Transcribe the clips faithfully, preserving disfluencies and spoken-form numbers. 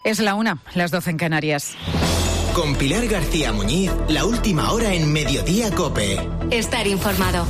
Es la una, las doce en Canarias. Con Pilar García Muñiz, la última hora en Mediodía COPE. Estar informado.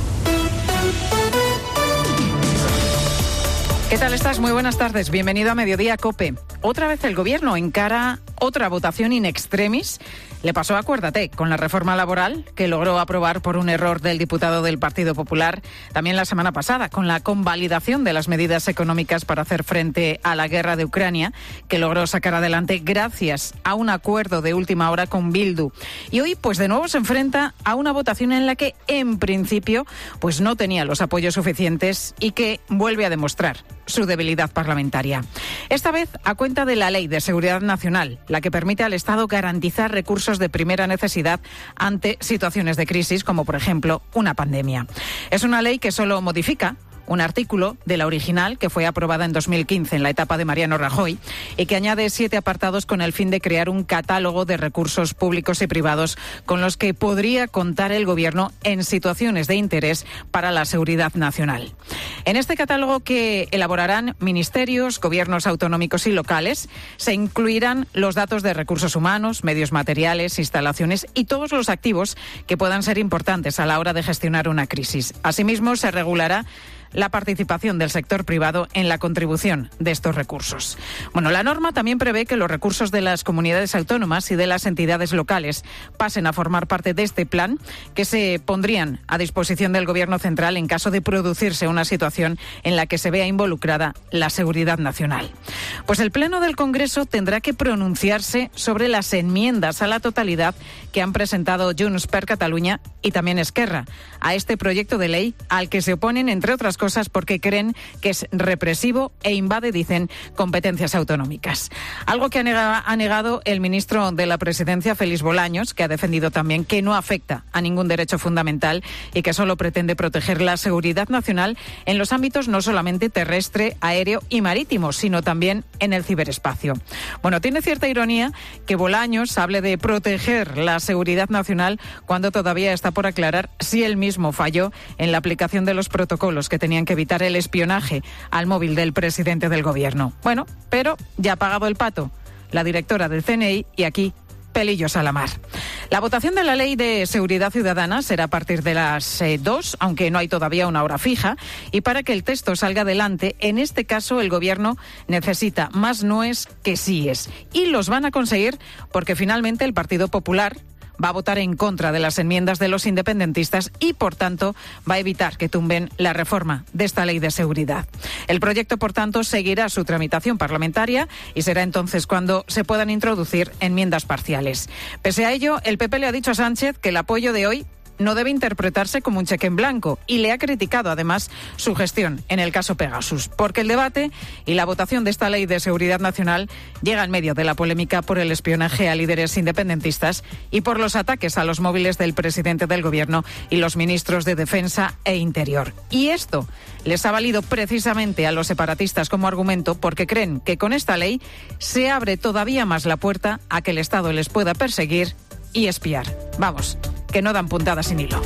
¿Qué tal estás? Muy buenas tardes. Bienvenido a Mediodía COPE. Otra vez el Gobierno encara otra votación in extremis. Le pasó, acuérdate, con la reforma laboral que logró aprobar por un error del diputado del Partido Popular. También la semana pasada, con la convalidación de las medidas económicas para hacer frente a la guerra de Ucrania, que logró sacar adelante gracias a un acuerdo de última hora con Bildu. Y hoy, pues de nuevo se enfrenta a una votación en la que, en principio, pues no tenía los apoyos suficientes y que vuelve a demostrar su debilidad parlamentaria. Esta vez a cuenta de la Ley de Seguridad Nacional, la que permite al Estado garantizar recursos de primera necesidad ante situaciones de crisis, como por ejemplo una pandemia. Es una ley que solo modifica un artículo de la original que fue aprobada en dos mil quince en la etapa de Mariano Rajoy y que añade siete apartados con el fin de crear un catálogo de recursos públicos y privados con los que podría contar el Gobierno en situaciones de interés para la seguridad nacional. En este catálogo, que elaborarán ministerios, gobiernos autonómicos y locales, se incluirán los datos de recursos humanos, medios materiales, instalaciones y todos los activos que puedan ser importantes a la hora de gestionar una crisis. Asimismo, se regulará la participación del sector privado en la contribución de estos recursos. Bueno, la norma también prevé que los recursos de las comunidades autónomas y de las entidades locales pasen a formar parte de este plan, que se pondrían a disposición del Gobierno central en caso de producirse una situación en la que se vea involucrada la seguridad nacional. Pues el Pleno del Congreso tendrá que pronunciarse sobre las enmiendas a la totalidad que han presentado Junts per Catalunya y también Esquerra a este proyecto de ley, al que se oponen, entre otras cosas, porque creen que es represivo e invade, dicen, competencias autonómicas. Algo que ha negado, ha negado el ministro de la Presidencia, Félix Bolaños, que ha defendido también que no afecta a ningún derecho fundamental y que solo pretende proteger la seguridad nacional en los ámbitos no solamente terrestre, aéreo y marítimo, sino también en el ciberespacio. Bueno, tiene cierta ironía que Bolaños hable de proteger la seguridad nacional cuando todavía está por aclarar si él mismo falló en la aplicación de los protocolos que tenían que evitar el espionaje al móvil del presidente del Gobierno. Bueno, pero ya ha pagado el pato la directora del C N I y aquí pelillos a la mar. La votación de la Ley de Seguridad Ciudadana será a partir de las eh, dos, aunque no hay todavía una hora fija, y para que el texto salga adelante, en este caso el Gobierno necesita más noes que síes, y los van a conseguir porque finalmente el Partido Popular va a votar en contra de las enmiendas de los independentistas y, por tanto, va a evitar que tumben la reforma de esta ley de seguridad. El proyecto, por tanto, seguirá su tramitación parlamentaria y será entonces cuando se puedan introducir enmiendas parciales. Pese a ello, el P P le ha dicho a Sánchez que el apoyo de hoy no debe interpretarse como un cheque en blanco y le ha criticado además su gestión en el caso Pegasus, porque el debate y la votación de esta ley de seguridad nacional llega en medio de la polémica por el espionaje a líderes independentistas y por los ataques a los móviles del presidente del Gobierno y los ministros de Defensa e Interior. Y esto les ha valido precisamente a los separatistas como argumento porque creen que con esta ley se abre todavía más la puerta a que el Estado les pueda perseguir y espiar. Vamos, que no dan puntadas sin hilo.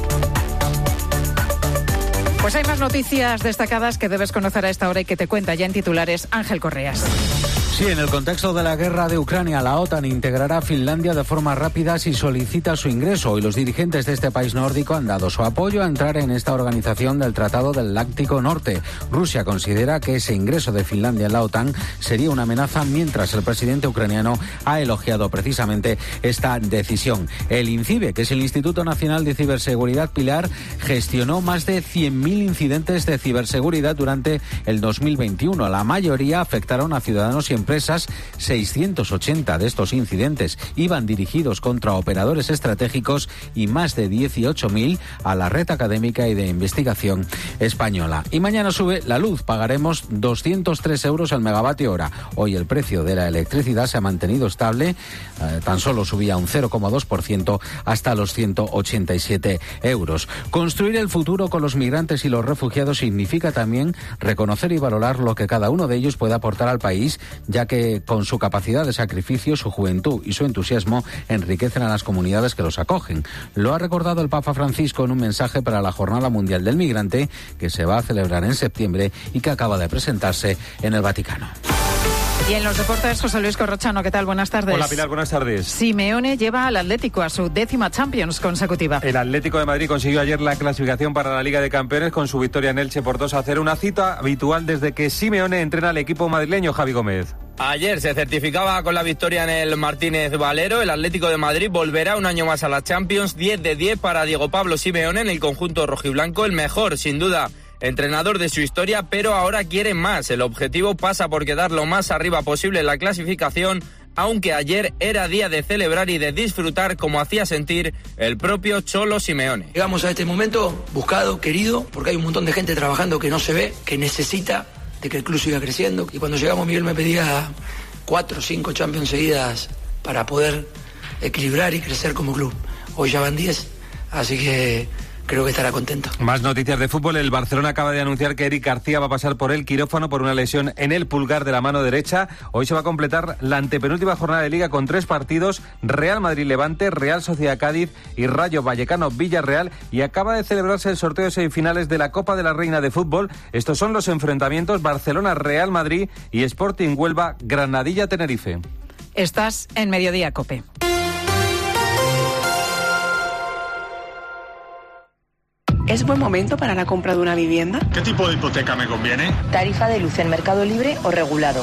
Pues hay más noticias destacadas que debes conocer a esta hora y que te cuenta ya en titulares Ángel Correas. Sí, en el contexto de la guerra de Ucrania, la OTAN integrará a Finlandia de forma rápida si solicita su ingreso, y los dirigentes de este país nórdico han dado su apoyo a entrar en esta organización del Tratado del Atlántico Norte. Rusia considera que ese ingreso de Finlandia en la OTAN sería una amenaza, mientras el presidente ucraniano ha elogiado precisamente esta decisión. El INCIBE, que es el Instituto Nacional de Ciberseguridad, Pilar, gestionó más de cien mil incidentes de ciberseguridad durante el dos mil veintiuno. La mayoría afectaron a ciudadanos y empresas. Empresas, seiscientos ochenta de estos incidentes iban dirigidos contra operadores estratégicos y más de dieciocho mil a la red académica y de investigación española. Y mañana sube la luz, pagaremos doscientos tres euros al megavatio hora. Hoy el precio de la electricidad se ha mantenido estable, eh, tan solo subía un cero coma dos por ciento hasta los ciento ochenta y siete euros. Construir el futuro con los migrantes y los refugiados significa también reconocer y valorar lo que cada uno de ellos puede aportar al país, ya que con su capacidad de sacrificio, su juventud y su entusiasmo enriquecen a las comunidades que los acogen. Lo ha recordado el Papa Francisco en un mensaje para la Jornada Mundial del Migrante, que se va a celebrar en septiembre y que acaba de presentarse en el Vaticano. Y en los deportes, José Luis Corrochano, ¿qué tal? Buenas tardes. Hola Pilar, buenas tardes. Simeone lleva al Atlético a su décima Champions consecutiva. El Atlético de Madrid consiguió ayer la clasificación para la Liga de Campeones con su victoria en Elche por dos a cero, una cita habitual desde que Simeone entrena al equipo madrileño. Javi Gómez. Ayer se certificaba con la victoria en el Martínez Valero. El Atlético de Madrid volverá un año más a la Champions. diez de diez para Diego Pablo Simeone en el conjunto rojiblanco. El mejor, sin duda, entrenador de su historia, pero ahora quiere más. El objetivo pasa por quedar lo más arriba posible en la clasificación, aunque ayer era día de celebrar y de disfrutar, como hacía sentir el propio Cholo Simeone. Llegamos a este momento buscado, querido, porque hay un montón de gente trabajando que no se ve, que necesita de que el club siga creciendo. Y cuando llegamos, Miguel me pedía cuatro o cinco Champions seguidas para poder equilibrar y crecer como club. Hoy ya van diez, así que creo que estará contento. Más noticias de fútbol. El Barcelona acaba de anunciar que Eric García va a pasar por el quirófano por una lesión en el pulgar de la mano derecha. Hoy se va a completar la antepenúltima jornada de Liga con tres partidos: Real Madrid-Levante, Real Sociedad-Cádiz y Rayo Vallecano-Villarreal. Y acaba de celebrarse el sorteo de semifinales de la Copa de la Reina de Fútbol. Estos son los enfrentamientos: Barcelona-Real Madrid y Sporting Huelva-Granadilla-Tenerife. Estás en Mediodía COPE. ¿Es buen momento para la compra de una vivienda? ¿Qué tipo de hipoteca me conviene? ¿Tarifa de luz en mercado libre o regulado?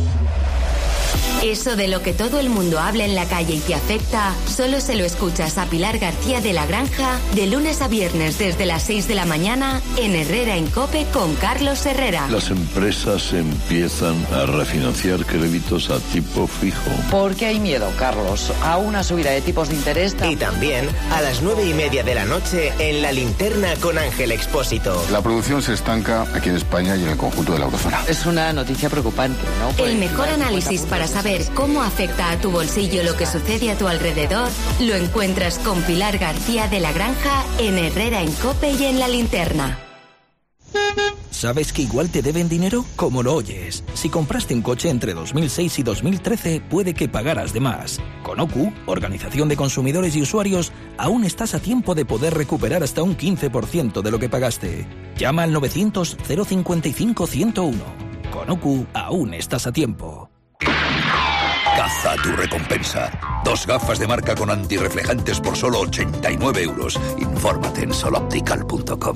Eso de lo que todo el mundo habla en la calle y te afecta, solo se lo escuchas a Pilar García de la Granja de lunes a viernes desde las seis de la mañana en Herrera en COPE con Carlos Herrera. Las empresas empiezan a refinanciar créditos a tipo fijo. ¿Por qué hay miedo, Carlos, a una subida de tipos de interés? Y también a las nueve y media de la noche en La Linterna con Ángel Expósito. La producción se estanca aquí en España y en el conjunto de la eurozona. Es una noticia preocupante, ¿no? El mejor análisis para saber cómo afecta a tu bolsillo lo que sucede a tu alrededor lo encuentras con Pilar García de la Granja en Herrera en COPE y en La Linterna. ¿Sabes que igual te deben dinero? Como lo oyes. Si compraste un coche entre dos mil seis y dos mil trece, puede que pagaras de más. Con O C U, Organización de Consumidores y Usuarios, aún estás a tiempo de poder recuperar hasta un quince por ciento de lo que pagaste. Llama al novecientos cero cincuenta y cinco ciento uno. Con O C U, aún estás a tiempo. Caza tu recompensa. Dos gafas de marca con antirreflejantes por solo ochenta y nueve euros. Infórmate en soloptical punto com.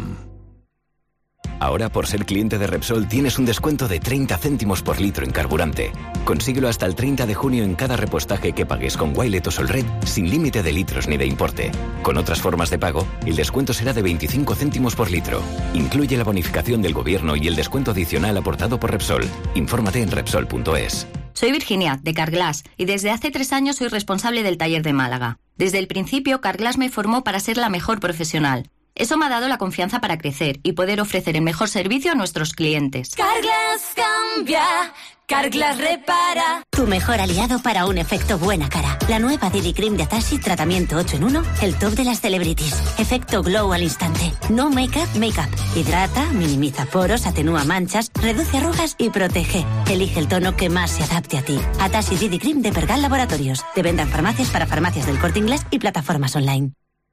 Ahora, por ser cliente de Repsol, tienes un descuento de treinta céntimos por litro en carburante. Consíguelo hasta el treinta de junio en cada repostaje que pagues con Wilet o Solred, sin límite de litros ni de importe. Con otras formas de pago, el descuento será de veinticinco céntimos por litro. Incluye la bonificación del gobierno y el descuento adicional aportado por Repsol. Infórmate en Repsol punto es. Soy Virginia, de Carglass, y desde hace tres años soy responsable del taller de Málaga. Desde el principio, Carglass me formó para ser la mejor profesional. Eso me ha dado la confianza para crecer y poder ofrecer el mejor servicio a nuestros clientes. Carglass cambia, Carglass repara. Tu mejor aliado para un efecto buena cara. La nueva D D Cream de Atashi, tratamiento ocho en uno, el top de las celebrities. Efecto glow al instante. No make-up, make-up. Hidrata, minimiza poros, atenúa manchas, reduce arrugas y protege. Elige el tono que más se adapte a ti. Atashi D D Cream de Pergal Laboratorios. De venta en farmacias para farmacias del Corte Inglés y plataformas online.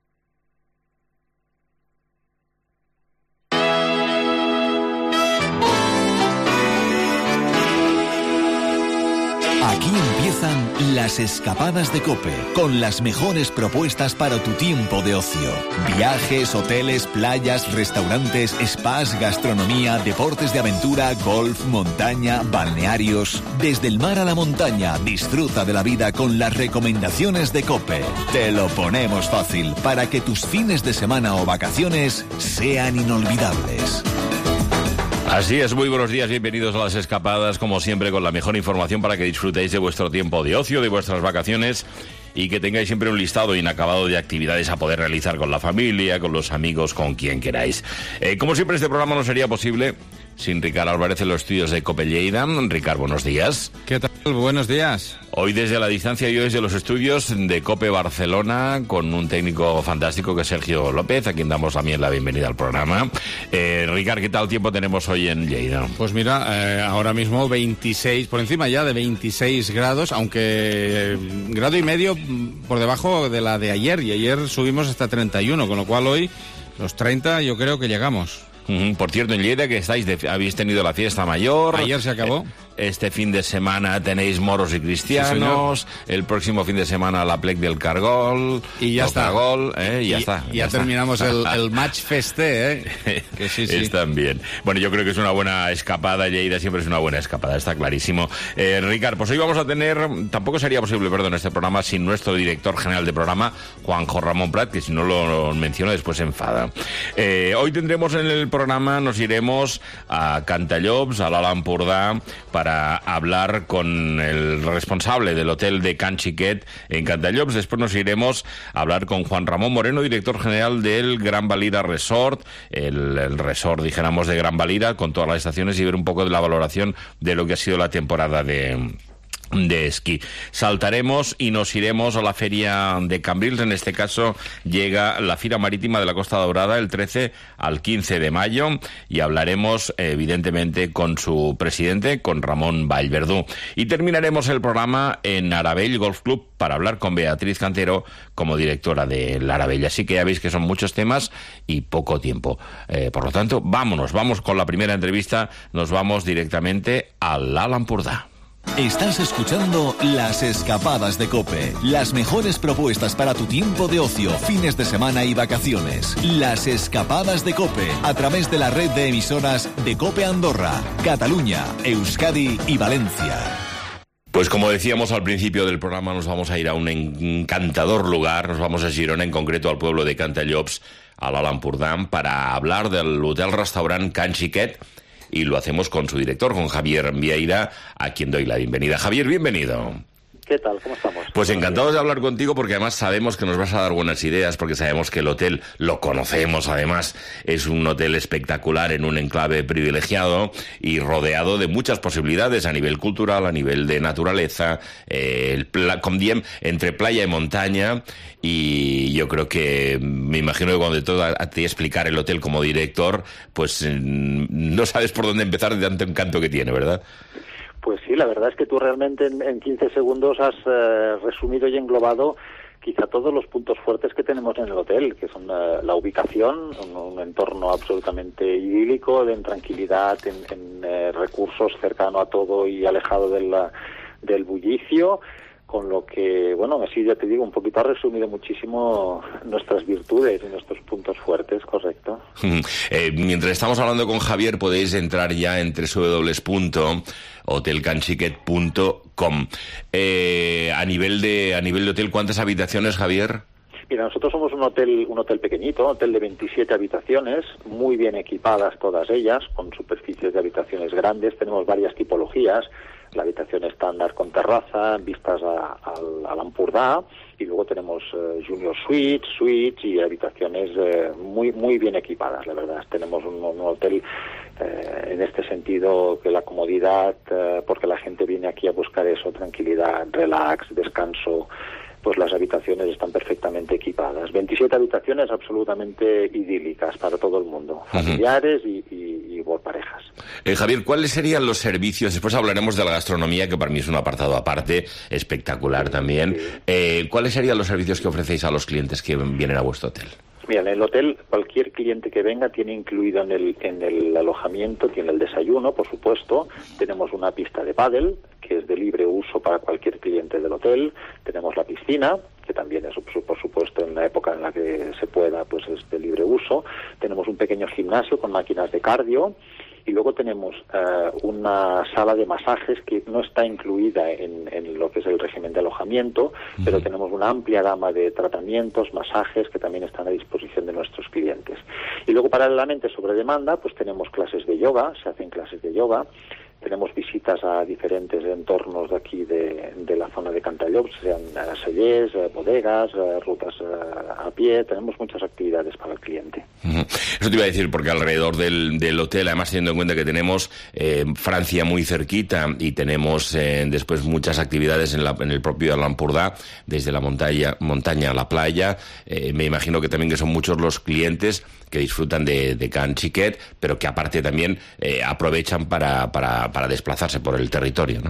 Aquí empiezan las escapadas de COPE, con las mejores propuestas para tu tiempo de ocio. Viajes, hoteles, playas, restaurantes, spas, gastronomía, deportes de aventura, golf, montaña, balnearios. Desde el mar a la montaña, disfruta de la vida con las recomendaciones de COPE. Te lo ponemos fácil para que tus fines de semana o vacaciones sean inolvidables. Así es, muy buenos días, bienvenidos a las escapadas, como siempre, con la mejor información para que disfrutéis de vuestro tiempo de ocio, de vuestras vacaciones y que tengáis siempre un listado inacabado de actividades a poder realizar con la familia, con los amigos, con quien queráis. Eh, como siempre, este programa no sería posible sin Ricard Álvarez en los estudios de COPE Lleida. Ricard, buenos días. ¿Qué tal? Buenos días. Hoy desde la distancia y hoy desde los estudios de COPE Barcelona con un técnico fantástico que es Sergio López, a quien damos también la bienvenida al programa. Eh, Ricard, ¿qué tal tiempo tenemos hoy en Lleida? Pues mira, eh, ahora mismo veintiséis, por encima ya de veintiséis grados, aunque eh, grado y medio por debajo de la de ayer, y ayer subimos hasta treinta y uno, con lo cual hoy los treinta yo creo que llegamos. Uh-huh. Por cierto, en Lleida, que estáis de, habéis tenido la fiesta mayor. Ayer se acabó. este fin de semana tenéis moros y cristianos, sí, el próximo fin de semana la plec del Cargol, y ya está. Gol, ¿eh? y ya y, está. Ya, ya terminamos el, el match festé, ¿eh? Que sí, sí. Están bien. Bueno, yo creo que es una buena escapada, Lleida siempre es una buena escapada, está clarísimo. Eh, Ricard, pues hoy vamos a tener, tampoco sería posible, perdón, este programa sin nuestro director general de programa, Juanjo Ramón Prat, que si no lo menciono después se enfada. Eh, hoy tendremos en el programa, nos iremos a Cantallops, a l'Alt Empordà, para hablar con el responsable del hotel de Can Xiquet en Cantallops. Después nos iremos a hablar con Juan Ramón Moreno, director general del Gran Valira Resort, el, el resort, dijéramos, de Gran Valira, con todas las estaciones, y ver un poco de la valoración de lo que ha sido la temporada de... de esquí. Saltaremos y nos iremos a la feria de Cambrils. En este caso llega la Fira Marítima de la Costa Daurada el trece al quince de mayo y hablaremos evidentemente con su presidente, con Ramón Vallverdú. Y terminaremos el programa en Arabell Golf Club para hablar con Beatriz Cantero como directora del Arabell. Así que ya veis que son muchos temas y poco tiempo. Eh, por lo tanto, vámonos, vamos con la primera entrevista. Nos vamos directamente al l'Alt Empordà. Estás escuchando Las Escapadas de COPE, las mejores propuestas para tu tiempo de ocio, fines de semana y vacaciones. Las Escapadas de COPE, a través de la red de emisoras de COPE Andorra, Cataluña, Euskadi y Valencia. Pues como decíamos al principio del programa, nos vamos a ir a un encantador lugar, nos vamos a Girona, en concreto al pueblo de Cantallops, a l'Alt Empordà, para hablar del hotel-restaurant Can Xiquet, y lo hacemos con su director, con Javier Vieira, a quien doy la bienvenida. Javier, bienvenido. ¿Qué tal? ¿Cómo estamos? Pues encantados de hablar contigo, porque además sabemos que nos vas a dar buenas ideas, porque sabemos que el hotel, lo conocemos además, es un hotel espectacular en un enclave privilegiado y rodeado de muchas posibilidades a nivel cultural, a nivel de naturaleza, eh, el pla- con Diem, entre playa y montaña, y yo creo que, me imagino que cuando te toca a ti explicar el hotel como director, pues eh, no sabes por dónde empezar de tanto encanto que tiene, ¿verdad? Pues sí, la verdad es que tú realmente en, en quince segundos has eh, resumido y englobado quizá todos los puntos fuertes que tenemos en el hotel, que son uh, la ubicación, un, un entorno absolutamente idílico, de en tranquilidad, en, en eh, recursos, cercano a todo y alejado del, del bullicio, con lo que, bueno, así ya te digo, un poquito ha resumido muchísimo nuestras virtudes y nuestros puntos fuertes, correcto. Eh, mientras estamos hablando con Javier, podéis entrar ya en doble u doble u doble u punto hotel can xiquet punto com. Eh, a nivel de a nivel de hotel, ¿cuántas habitaciones, Javier? Mira, nosotros somos un hotel un hotel pequeñito, un hotel de veintisiete habitaciones, muy bien equipadas todas ellas, con superficies de habitaciones grandes. Tenemos varias tipologías, la habitación estándar con terraza, vistas a, a, al Empordà, y luego tenemos eh, junior suites, suites y habitaciones eh, muy muy bien equipadas, la verdad. Tenemos un, un hotel eh, en este sentido, que la comodidad, eh, porque la gente viene aquí a buscar eso, tranquilidad, relax, descanso, pues las habitaciones están perfectamente equipadas. veintisiete habitaciones absolutamente idílicas para todo el mundo, familiares y, y, y por parejas. Eh, Javier, ¿cuáles serían los servicios? Después hablaremos de la gastronomía, que para mí es un apartado aparte, espectacular también. Sí. Eh, ¿Cuáles serían los servicios que ofrecéis a los clientes que vienen a vuestro hotel? Mira, en el hotel, cualquier cliente que venga tiene incluido en el, en el alojamiento, tiene el desayuno, por supuesto. Tenemos una pista de pádel, que es de libre uso para cualquier cliente del hotel. Tenemos la piscina, que también es, por supuesto, en la época en la que se pueda, pues es de libre uso. Tenemos un pequeño gimnasio con máquinas de cardio. Y luego tenemos uh, una sala de masajes que no está incluida en, en lo que es el régimen de alojamiento, uh-huh. pero tenemos una amplia gama de tratamientos, masajes que también están a disposición de nuestros clientes. Y luego, paralelamente, sobre demanda, pues tenemos clases de yoga, se hacen clases de yoga. Tenemos visitas a diferentes entornos de aquí de, de la zona de Cantallops, sean uh, cellers, uh, bodegas, uh, rutas uh, a pie. Tenemos muchas actividades para el cliente. Uh-huh. Eso te iba a decir, porque alrededor del, del hotel, además teniendo en cuenta que tenemos eh, Francia muy cerquita y tenemos eh, después muchas actividades en, la, en el propio l'Alt Empordà, desde la montaña, montaña a la playa, eh, me imagino que también que son muchos los clientes que disfrutan de, de Can Xiquet, pero que aparte también eh, aprovechan para, para, para desplazarse por el territorio, ¿no?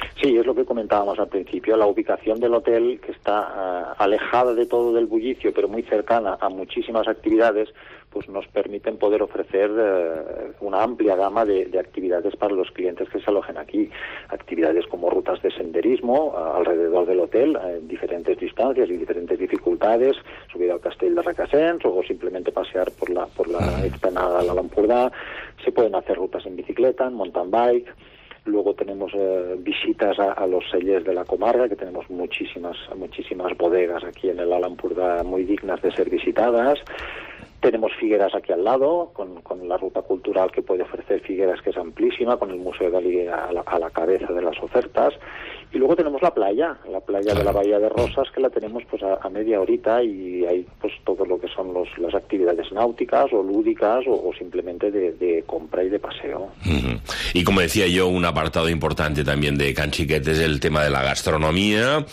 Sí, es lo que comentábamos al principio, la ubicación del hotel, que está uh, alejada de todo del bullicio, pero muy cercana a muchísimas actividades, pues nos permiten poder ofrecer uh, una amplia gama de, de actividades para los clientes que se alojen aquí. Actividades como rutas de senderismo uh, alrededor del hotel, uh, en diferentes distancias y diferentes dificultades, subir al Castell de Requesens o simplemente pasear por la, por la explanada de l'Empordà. Se pueden hacer rutas en bicicleta, en mountain bike. Luego tenemos eh, visitas a, a los cellers de la comarca, que tenemos muchísimas muchísimas bodegas aquí en el Alt Empordà muy dignas de ser visitadas. Tenemos Figueras aquí al lado, con, con la ruta cultural que puede ofrecer Figueras, que es amplísima, con el Museo Dalí a la, a la cabeza de las ofertas. Y luego tenemos la playa, la playa claro. de la Bahía de Rosas, que la tenemos pues a, a media horita, y hay pues todo lo que son los, las actividades náuticas o lúdicas o, o simplemente de, de compra y de paseo. Uh-huh. Y como decía yo, un apartado importante también de Can Xiquet es el tema de la gastronomía.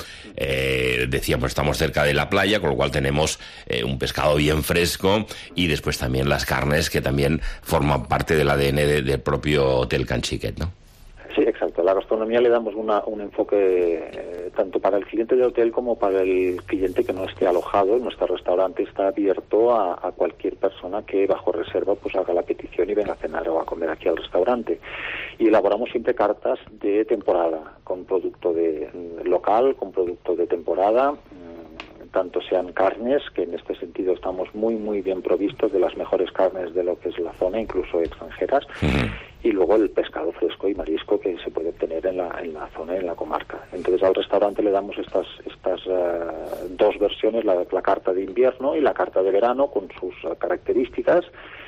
Eh, decíamos, estamos cerca de la playa, con lo cual tenemos eh, un pescado bien fresco, y después también las carnes, que también forman parte del A D N de, del propio Hotel Can Xiquet, ¿no? Sí, exacto. A la gastronomía le damos una, un enfoque eh, tanto para el cliente del hotel como para el cliente que no esté alojado. Nuestro restaurante está abierto a, a cualquier persona que bajo reserva pues haga la petición y venga a cenar o a comer aquí al restaurante. Y elaboramos siempre cartas de temporada, con producto de local, con producto de temporada, tanto sean carnes, que en este sentido estamos muy muy bien provistos de las mejores carnes de lo que es la zona, incluso extranjeras, uh-huh. y luego el pescado fresco y marisco que se puede obtener en la, en la zona, en la comarca. Entonces al restaurante le damos estas estas uh, dos versiones, la, la carta de invierno y la carta de verano, con sus uh, características,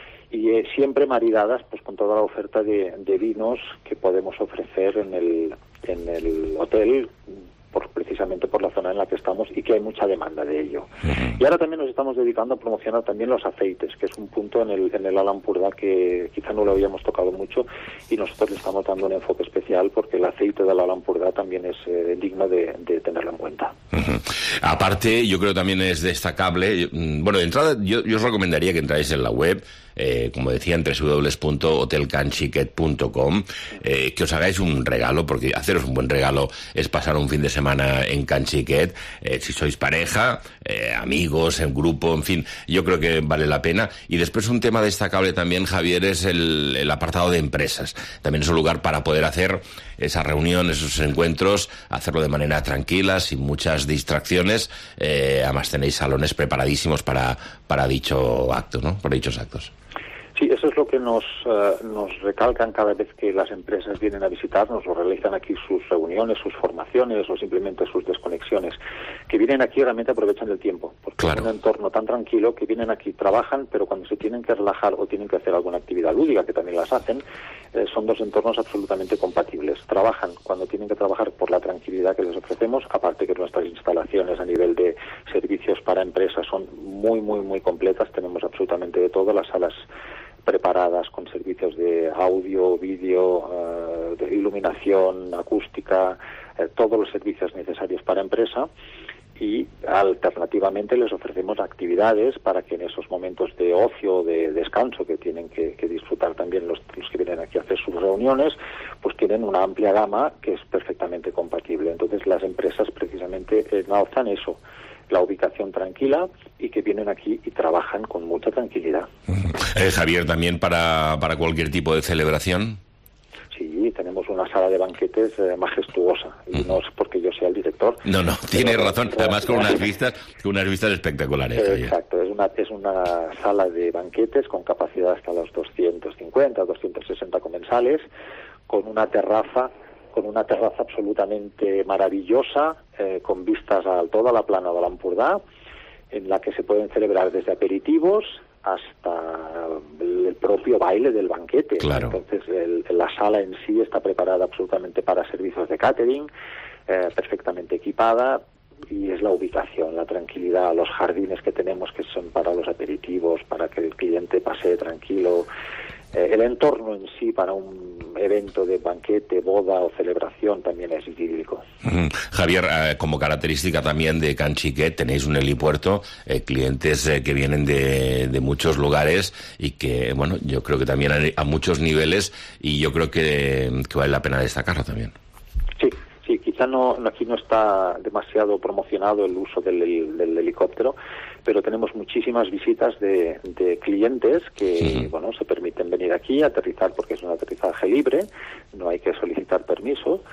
y eh, siempre maridadas pues con toda la oferta de, de vinos que podemos ofrecer en el, en el hotel, por, precisamente por la zona en la que estamos, y que hay mucha demanda de ello. Uh-huh. Y ahora también nos estamos dedicando a promocionar también los aceites, que es un punto en el, en el Alt Empordà que quizá no lo habíamos tocado mucho, y nosotros le estamos dando un enfoque especial porque el aceite del Alt Empordà también es eh, digno de, de tenerlo en cuenta. Uh-huh. Aparte, yo creo también es destacable, bueno, de entrada yo, yo os recomendaría que entráis en la web, Eh, como decía, en doble u doble u doble u punto hotel can xiquet punto com, eh, que os hagáis un regalo, porque haceros un buen regalo es pasar un fin de semana en Can Xiquet, eh, si sois pareja, eh, amigos, en grupo, en fin, yo creo que vale la pena. Y después un tema destacable también, Javier, es el, el apartado de empresas. También es un lugar para poder hacer esa reunión, esos encuentros, hacerlo de manera tranquila, sin muchas distracciones. Eh, además tenéis salones preparadísimos para, para dicho acto, ¿no? Para dichos actos. Sí, eso es lo que nos, uh, nos recalcan cada vez que las empresas vienen a visitarnos o realizan aquí sus reuniones, sus formaciones o simplemente sus desconexiones. Que vienen aquí realmente aprovechan el tiempo, porque claro. es un entorno tan tranquilo que vienen aquí, trabajan, pero cuando se tienen que relajar o tienen que hacer alguna actividad lúdica, que también las hacen, eh, son dos entornos absolutamente compatibles. Trabajan cuando tienen que trabajar por la tranquilidad que les ofrecemos, aparte que nuestras instalaciones a nivel de servicios para empresas son muy, muy, muy completas. Tenemos absolutamente de todo, las salas preparadas con servicios de audio, vídeo, uh, de iluminación, acústica, eh, todos los servicios necesarios para empresa, y alternativamente les ofrecemos actividades para que en esos momentos de ocio, de descanso que tienen que, que disfrutar también los, los que vienen aquí a hacer sus reuniones, pues tienen una amplia gama que es perfectamente compatible. Entonces las empresas precisamente enalzan eso, la ubicación tranquila, y que vienen aquí y trabajan con mucha tranquilidad. Eh, Javier, también para, para cualquier tipo de celebración. Sí, tenemos una sala de banquetes eh, majestuosa, y uh-huh. no es porque yo sea el director. No, no, tiene razón, además con unas vistas, con unas vistas espectaculares. Eh, exacto, es una, es una sala de banquetes con capacidad hasta los doscientos cincuenta, doscientos sesenta comensales, con una terraza con una terraza absolutamente maravillosa, eh, con vistas a toda la plana de l'Empordà, en la que se pueden celebrar desde aperitivos hasta el propio baile del banquete. Claro. Entonces el, la sala en sí está preparada absolutamente para servicios de catering, eh, perfectamente equipada, y es la ubicación, la tranquilidad, los jardines que tenemos que son para los aperitivos, para que el cliente pasee tranquilo. Eh, el entorno en sí para un evento de banquete, boda o celebración también es idílico. Mm. Javier, eh, como característica también de Can Xiquet tenéis un helipuerto, eh, clientes eh, que vienen de, de muchos lugares y que, bueno, yo creo que también a, a muchos niveles, y yo creo que, que vale la pena destacarlo también. Sí, quizá no, aquí no está demasiado promocionado el uso del, del helicóptero, pero tenemos muchísimas visitas de, de clientes que, sí. bueno, se permiten venir aquí a aterrizar porque es un aterrizaje libre, no hay que solicitar permiso.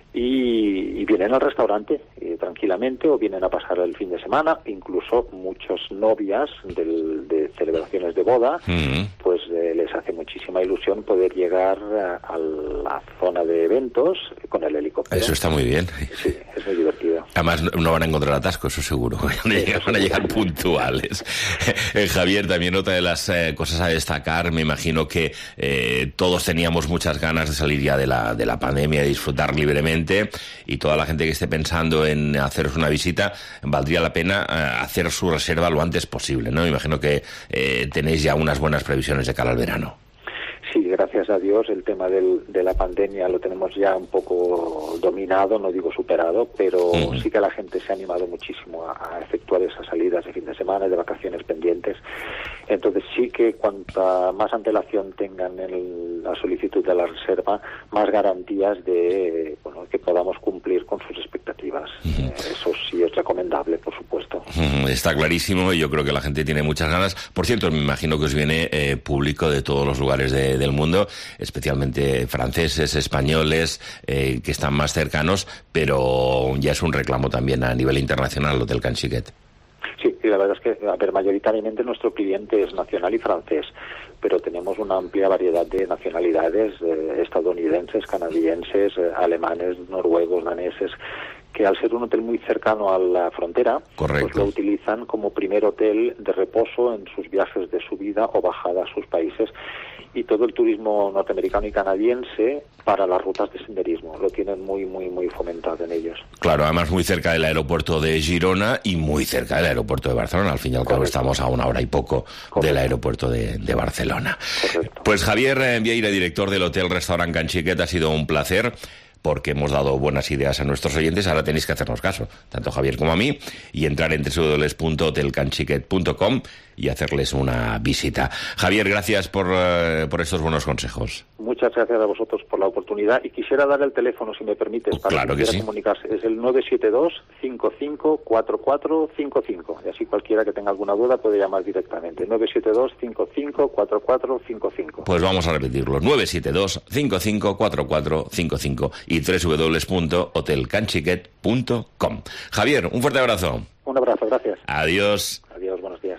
Y, y vienen al restaurante eh, tranquilamente, o vienen a pasar el fin de semana. Incluso muchas novias del, de celebraciones de boda, mm-hmm. pues eh, les hace muchísima ilusión poder llegar a, a la zona de eventos con el helicóptero. Eso está muy bien. Sí, es muy divertido. Además no van a encontrar atascos, eso seguro. Van a sí, llegar, van a llegar puntuales. eh, Javier, también otra de las eh, cosas a destacar, me imagino que eh, todos teníamos muchas ganas de salir ya de la, de la pandemia, de disfrutar libremente. Y toda la gente que esté pensando en haceros una visita, valdría la pena eh, hacer su reserva lo antes posible, ¿no? Me imagino que eh, tenéis ya unas buenas previsiones de cara al verano. Sí, gracias a Dios el tema del, de la pandemia lo tenemos ya un poco dominado, no digo superado, pero uh-huh. sí que la gente se ha animado muchísimo a, a efectuar esas salidas de fin de semana, de vacaciones pendientes. Entonces sí que cuanta más antelación tengan en la solicitud de la reserva, más garantías de bueno, que podamos cumplir con sus expectativas. Uh-huh. Eso sí es recomendable, por supuesto. Uh-huh. Está clarísimo y yo creo que la gente tiene muchas ganas. Por cierto, me imagino que os viene eh, público de todos los lugares de, del mundo, especialmente franceses, españoles, eh, que están más cercanos, pero ya es un reclamo también a nivel internacional, el Hotel Can Xiquet. Sí, y la verdad es que, a ver, mayoritariamente nuestro cliente es nacional y francés, pero tenemos una amplia variedad de nacionalidades, eh, estadounidenses, canadienses, eh, alemanes, noruegos, daneses, que al ser un hotel muy cercano a la frontera, Correcto. pues lo utilizan como primer hotel de reposo en sus viajes de subida o bajada a sus países. Y todo el turismo norteamericano y canadiense para las rutas de senderismo lo tienen muy, muy, muy fomentado en ellos. Claro, además muy cerca del aeropuerto de Girona y muy cerca del aeropuerto de Barcelona. Al fin y al cabo estamos a una hora y poco Correcto. del aeropuerto de, de Barcelona. Correcto. Pues Javier Vieira, director del Hotel Restaurant Can Xiquet, ha sido un placer, porque hemos dado buenas ideas a nuestros oyentes. Ahora tenéis que hacernos caso, tanto Javier como a mí, y entrar en doble u doble u doble u punto hotel can xiquet punto com y hacerles una visita. Javier, gracias por, uh, por estos buenos consejos. Muchas gracias a vosotros por la oportunidad, y quisiera dar el teléfono, si me permites, oh, para claro que que sí. comunicarse. Es el nueve siete dos, cinco cinco cuatro cuatro cinco cinco, y así cualquiera que tenga alguna duda puede llamar directamente. nueve siete dos, cinco cinco cuatro cuatro cinco cinco. Pues vamos a repetirlo, nueve siete dos, cinco cinco cuatro cuatro cinco cinco y doble u doble u doble u punto hotel can xiquet punto com. Javier, un fuerte abrazo. Un abrazo, gracias. Adiós. Adiós, buenos días.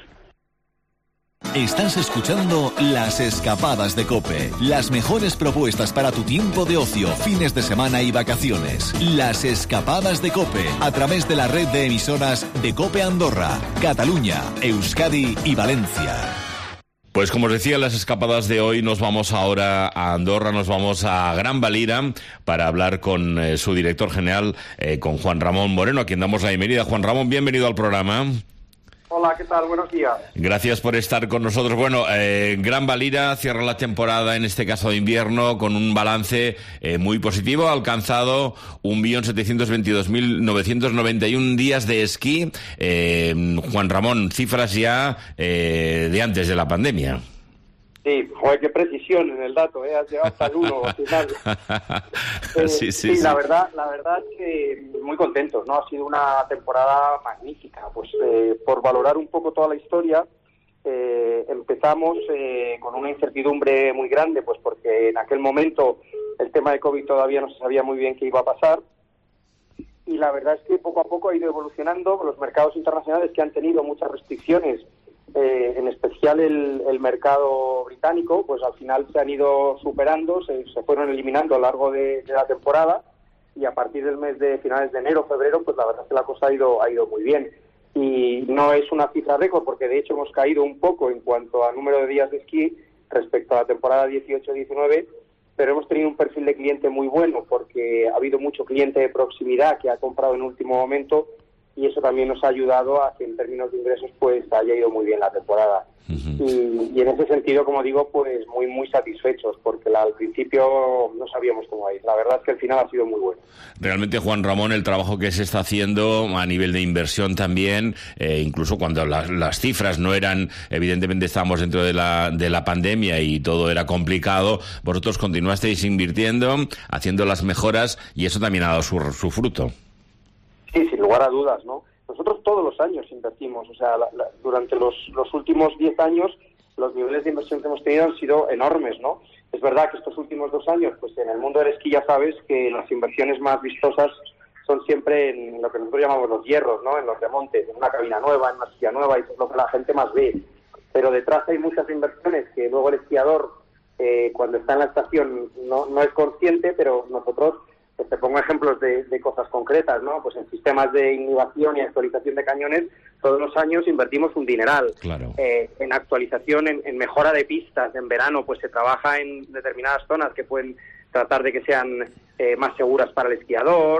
Estás escuchando Las Escapadas de COPE, las mejores propuestas para tu tiempo de ocio, fines de semana y vacaciones. Las Escapadas de COPE, a través de la red de emisoras de COPE Andorra, Cataluña, Euskadi y Valencia. Pues como os decía, en las escapadas de hoy nos vamos ahora a Andorra, nos vamos a Gran Valira para hablar con eh, su director general, eh, con Juan Ramón Moreno, a quien damos la bienvenida. Juan Ramón, bienvenido al programa. Hola, ¿qué tal? Buenos días. Gracias por estar con nosotros. Bueno, eh, Gran Valira cierra la temporada, en este caso de invierno, con un balance eh, muy positivo. Ha alcanzado un millón setecientos veintidós mil novecientos noventa y uno días de esquí. Eh, Juan Ramón, cifras ya eh, de antes de la pandemia. Sí, joder, qué precisión en el dato, ¿eh? Has llegado hasta el uno al final. Eh, sí, sí, sí, sí. La verdad, la verdad es que muy contentos, ¿no? Ha sido una temporada magnífica. Pues eh, por valorar un poco toda la historia, eh, empezamos eh, con una incertidumbre muy grande, pues porque en aquel momento el tema de COVID todavía no se sabía muy bien qué iba a pasar. Y la verdad es que poco a poco ha ido evolucionando los mercados internacionales, que han tenido muchas restricciones. Eh, en especial el, el mercado británico, pues al final se han ido superando, se, se fueron eliminando a lo largo de, de la temporada, y a partir del mes de finales de enero, febrero, pues la verdad es que la cosa ha ido, ha ido muy bien. Y no es una cifra récord, porque de hecho hemos caído un poco en cuanto a número de días de esquí respecto a la temporada dieciocho diecinueve, pero hemos tenido un perfil de cliente muy bueno, porque ha habido mucho cliente de proximidad que ha comprado en último momento, y eso también nos ha ayudado a que en términos de ingresos pues haya ido muy bien la temporada. Uh-huh. y, y en ese sentido, como digo, pues muy muy satisfechos, porque la, al principio no sabíamos cómo ir. La verdad es que el final ha sido muy bueno. Realmente, Juan Ramón, el trabajo que se está haciendo a nivel de inversión también, eh, incluso cuando las, las cifras no eran, evidentemente estábamos dentro de la, de la pandemia y todo era complicado, vosotros continuasteis invirtiendo, haciendo las mejoras, y eso también ha dado su, su fruto. Sí, sin lugar a dudas, ¿no? Nosotros todos los años invertimos, o sea, la, la, durante los, los últimos diez años los niveles de inversión que hemos tenido han sido enormes, ¿no? Es verdad que estos últimos dos años, pues en el mundo del esquí ya sabes que las inversiones más vistosas son siempre en lo que nosotros llamamos los hierros, ¿no? En los remontes, en una cabina nueva, en una silla nueva, y eso es lo que la gente más ve. Pero detrás hay muchas inversiones que luego el esquiador, eh, cuando está en la estación, no, no es consciente, pero nosotros... Pues te pongo ejemplos de, de cosas concretas, ¿no? Pues en sistemas de innovación y actualización de cañones, todos los años invertimos un dineral. Claro. Eh, en actualización, en, en mejora de pistas, en verano, pues se trabaja en determinadas zonas que pueden tratar de que sean eh, más seguras para el esquiador,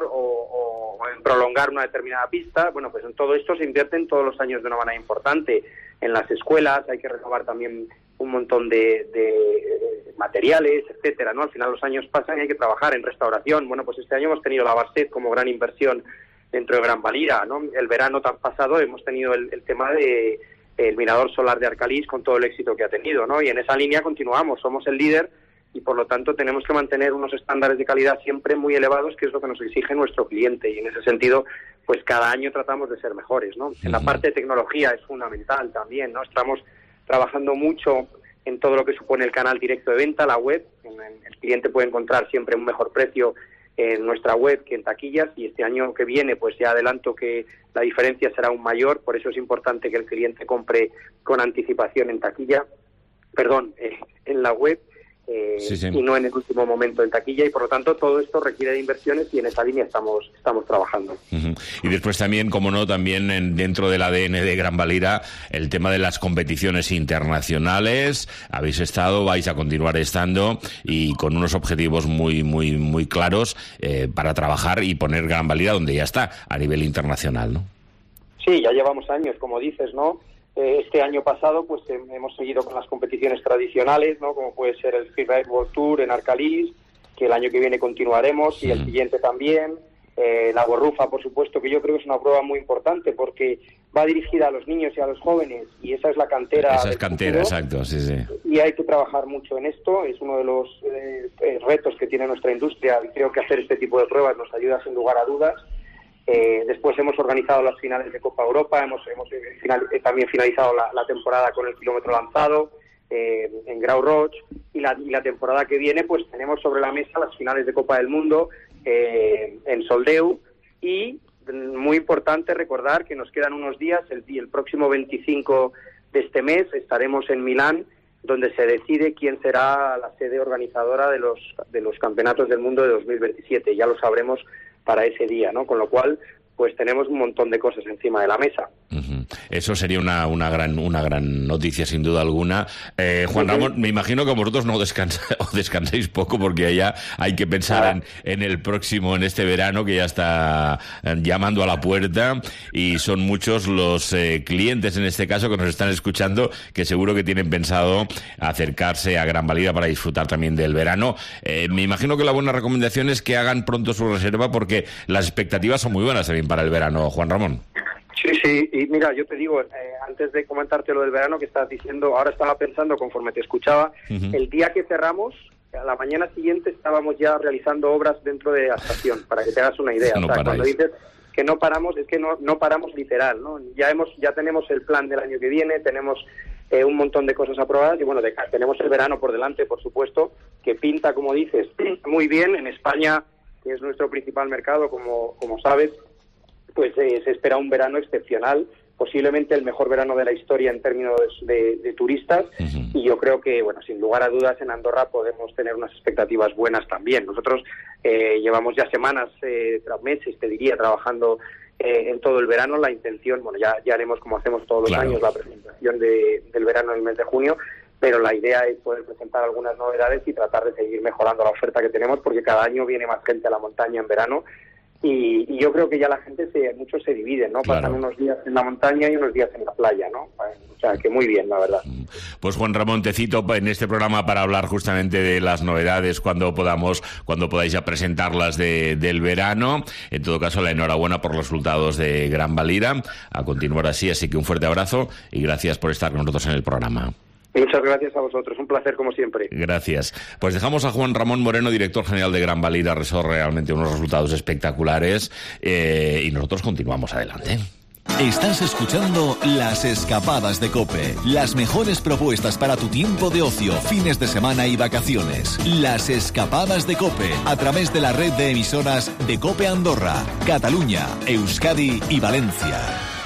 o, o en prolongar una determinada pista. Bueno, pues en todo esto se invierten todos los años de una manera importante. En las escuelas hay que renovar también un montón de, de, de materiales, etcétera, ¿no? Al final los años pasan y hay que trabajar en restauración. Bueno, pues este año hemos tenido la Barset como gran inversión dentro de Gran Valira, ¿no? El verano tan pasado hemos tenido el, el tema de el mirador solar de Arcalís con todo el éxito que ha tenido, ¿no? Y en esa línea continuamos, somos el líder y por lo tanto tenemos que mantener unos estándares de calidad siempre muy elevados, que es lo que nos exige nuestro cliente, y en ese sentido pues cada año tratamos de ser mejores, ¿no? En la parte de tecnología es fundamental también, ¿no? Estamos trabajando mucho en todo lo que supone el canal directo de venta, la web. El cliente puede encontrar siempre un mejor precio en nuestra web que en taquillas, y este año que viene pues ya adelanto que la diferencia será aún mayor, por eso es importante que el cliente compre con anticipación en taquilla, perdón, eh, en la web, eh, sí, sí. y no en el último momento en taquilla, y por lo tanto todo esto requiere de inversiones y en esa línea estamos estamos trabajando. Uh-huh. Y después también, como no, también en, dentro del A D N de Gran Valira, el tema de las competiciones internacionales. Habéis estado, vais a continuar estando, y con unos objetivos muy muy muy claros eh, para trabajar y poner Gran Valira donde ya está, a nivel internacional, ¿no? Sí, ya llevamos años, como dices, ¿no? Este año pasado pues hemos seguido con las competiciones tradicionales, ¿no? Como puede ser el Freeride World Tour en Arcalís, que el año que viene continuaremos, y el siguiente también. Eh, la Borrufa, por supuesto, que yo creo que es una prueba muy importante porque va dirigida a los niños y a los jóvenes, y esa es la cantera. Esa es cantera, exacto, sí, sí. Y hay que trabajar mucho en esto, es uno de los eh, retos que tiene nuestra industria, y creo que hacer este tipo de pruebas nos ayuda sin lugar a dudas. Eh, después hemos organizado las finales de Copa Europa, hemos, hemos final, eh, también finalizado la, la temporada con el kilómetro lanzado eh, en Grau Roig, y la, y la temporada que viene pues tenemos sobre la mesa las finales de Copa del Mundo eh, en Soldeu, y muy importante recordar que nos quedan unos días, el, el próximo veinticinco de este mes estaremos en Milán, donde se decide quién será la sede organizadora de los de los campeonatos del mundo de dos mil veintisiete, ya lo sabremos para ese día, ¿no? Con lo cual, pues tenemos un montón de cosas encima de la mesa. Uh-huh. Eso sería una, una gran una gran noticia, sin duda alguna. Eh, Juan uh-huh. Ramón, me imagino que vosotros no descansa, o descansáis poco, porque allá hay que pensar en, en el próximo, en este verano, que ya está llamando a la puerta, y son muchos los eh, clientes, en este caso, que nos están escuchando, que seguro que tienen pensado acercarse a Gran Valira para disfrutar también del verano. Eh, me imagino que la buena recomendación es que hagan pronto su reserva, porque las expectativas son muy buenas también para el verano, Juan Ramón. Sí, sí, y mira, yo te digo, eh, antes de comentarte lo del verano que estás diciendo, ahora estaba pensando, conforme te escuchaba, uh-huh. el día que cerramos, a la mañana siguiente estábamos ya realizando obras dentro de la estación, para que te hagas una idea. No o sea, cuando dices que no paramos, es que no, no paramos literal, ¿no? Ya hemos, ya tenemos el plan del año que viene, tenemos eh, un montón de cosas aprobadas, y bueno, de, tenemos el verano por delante, por supuesto, que pinta, como dices, muy bien. En España, que es nuestro principal mercado, como, como sabes, pues eh, se espera un verano excepcional, posiblemente el mejor verano de la historia en términos de, de turistas, uh-huh. y yo creo que, bueno, sin lugar a dudas, en Andorra podemos tener unas expectativas buenas también. Nosotros eh, llevamos ya semanas, eh, meses, te diría, trabajando eh, en todo el verano. La intención, bueno, ya, ya haremos, como hacemos todos los claro. años, la presentación de, del verano en el mes de junio, pero la idea es poder presentar algunas novedades y tratar de seguir mejorando la oferta que tenemos, porque cada año viene más gente a la montaña en verano. Y, y yo creo que ya la gente, se, muchos se dividen, ¿no? Claro. Pasan unos días en la montaña y unos días en la playa, ¿no? O sea, que muy bien, la verdad. Pues Juan Ramón, te cito en este programa para hablar justamente de las novedades cuando podamos, cuando podáis ya presentarlas de, del verano. En todo caso, la enhorabuena por los resultados de Gran Valira. A continuar así, así que un fuerte abrazo y gracias por estar con nosotros en el programa. Muchas gracias a vosotros, un placer como siempre. Gracias. Pues dejamos a Juan Ramón Moreno, director general de Gran Valira Resort, realmente unos resultados espectaculares, eh, y nosotros continuamos adelante. Estás escuchando Las Escapadas de COPE, las mejores propuestas para tu tiempo de ocio, fines de semana y vacaciones. Las Escapadas de COPE, a través de la red de emisoras de COPE Andorra, Cataluña, Euskadi y Valencia.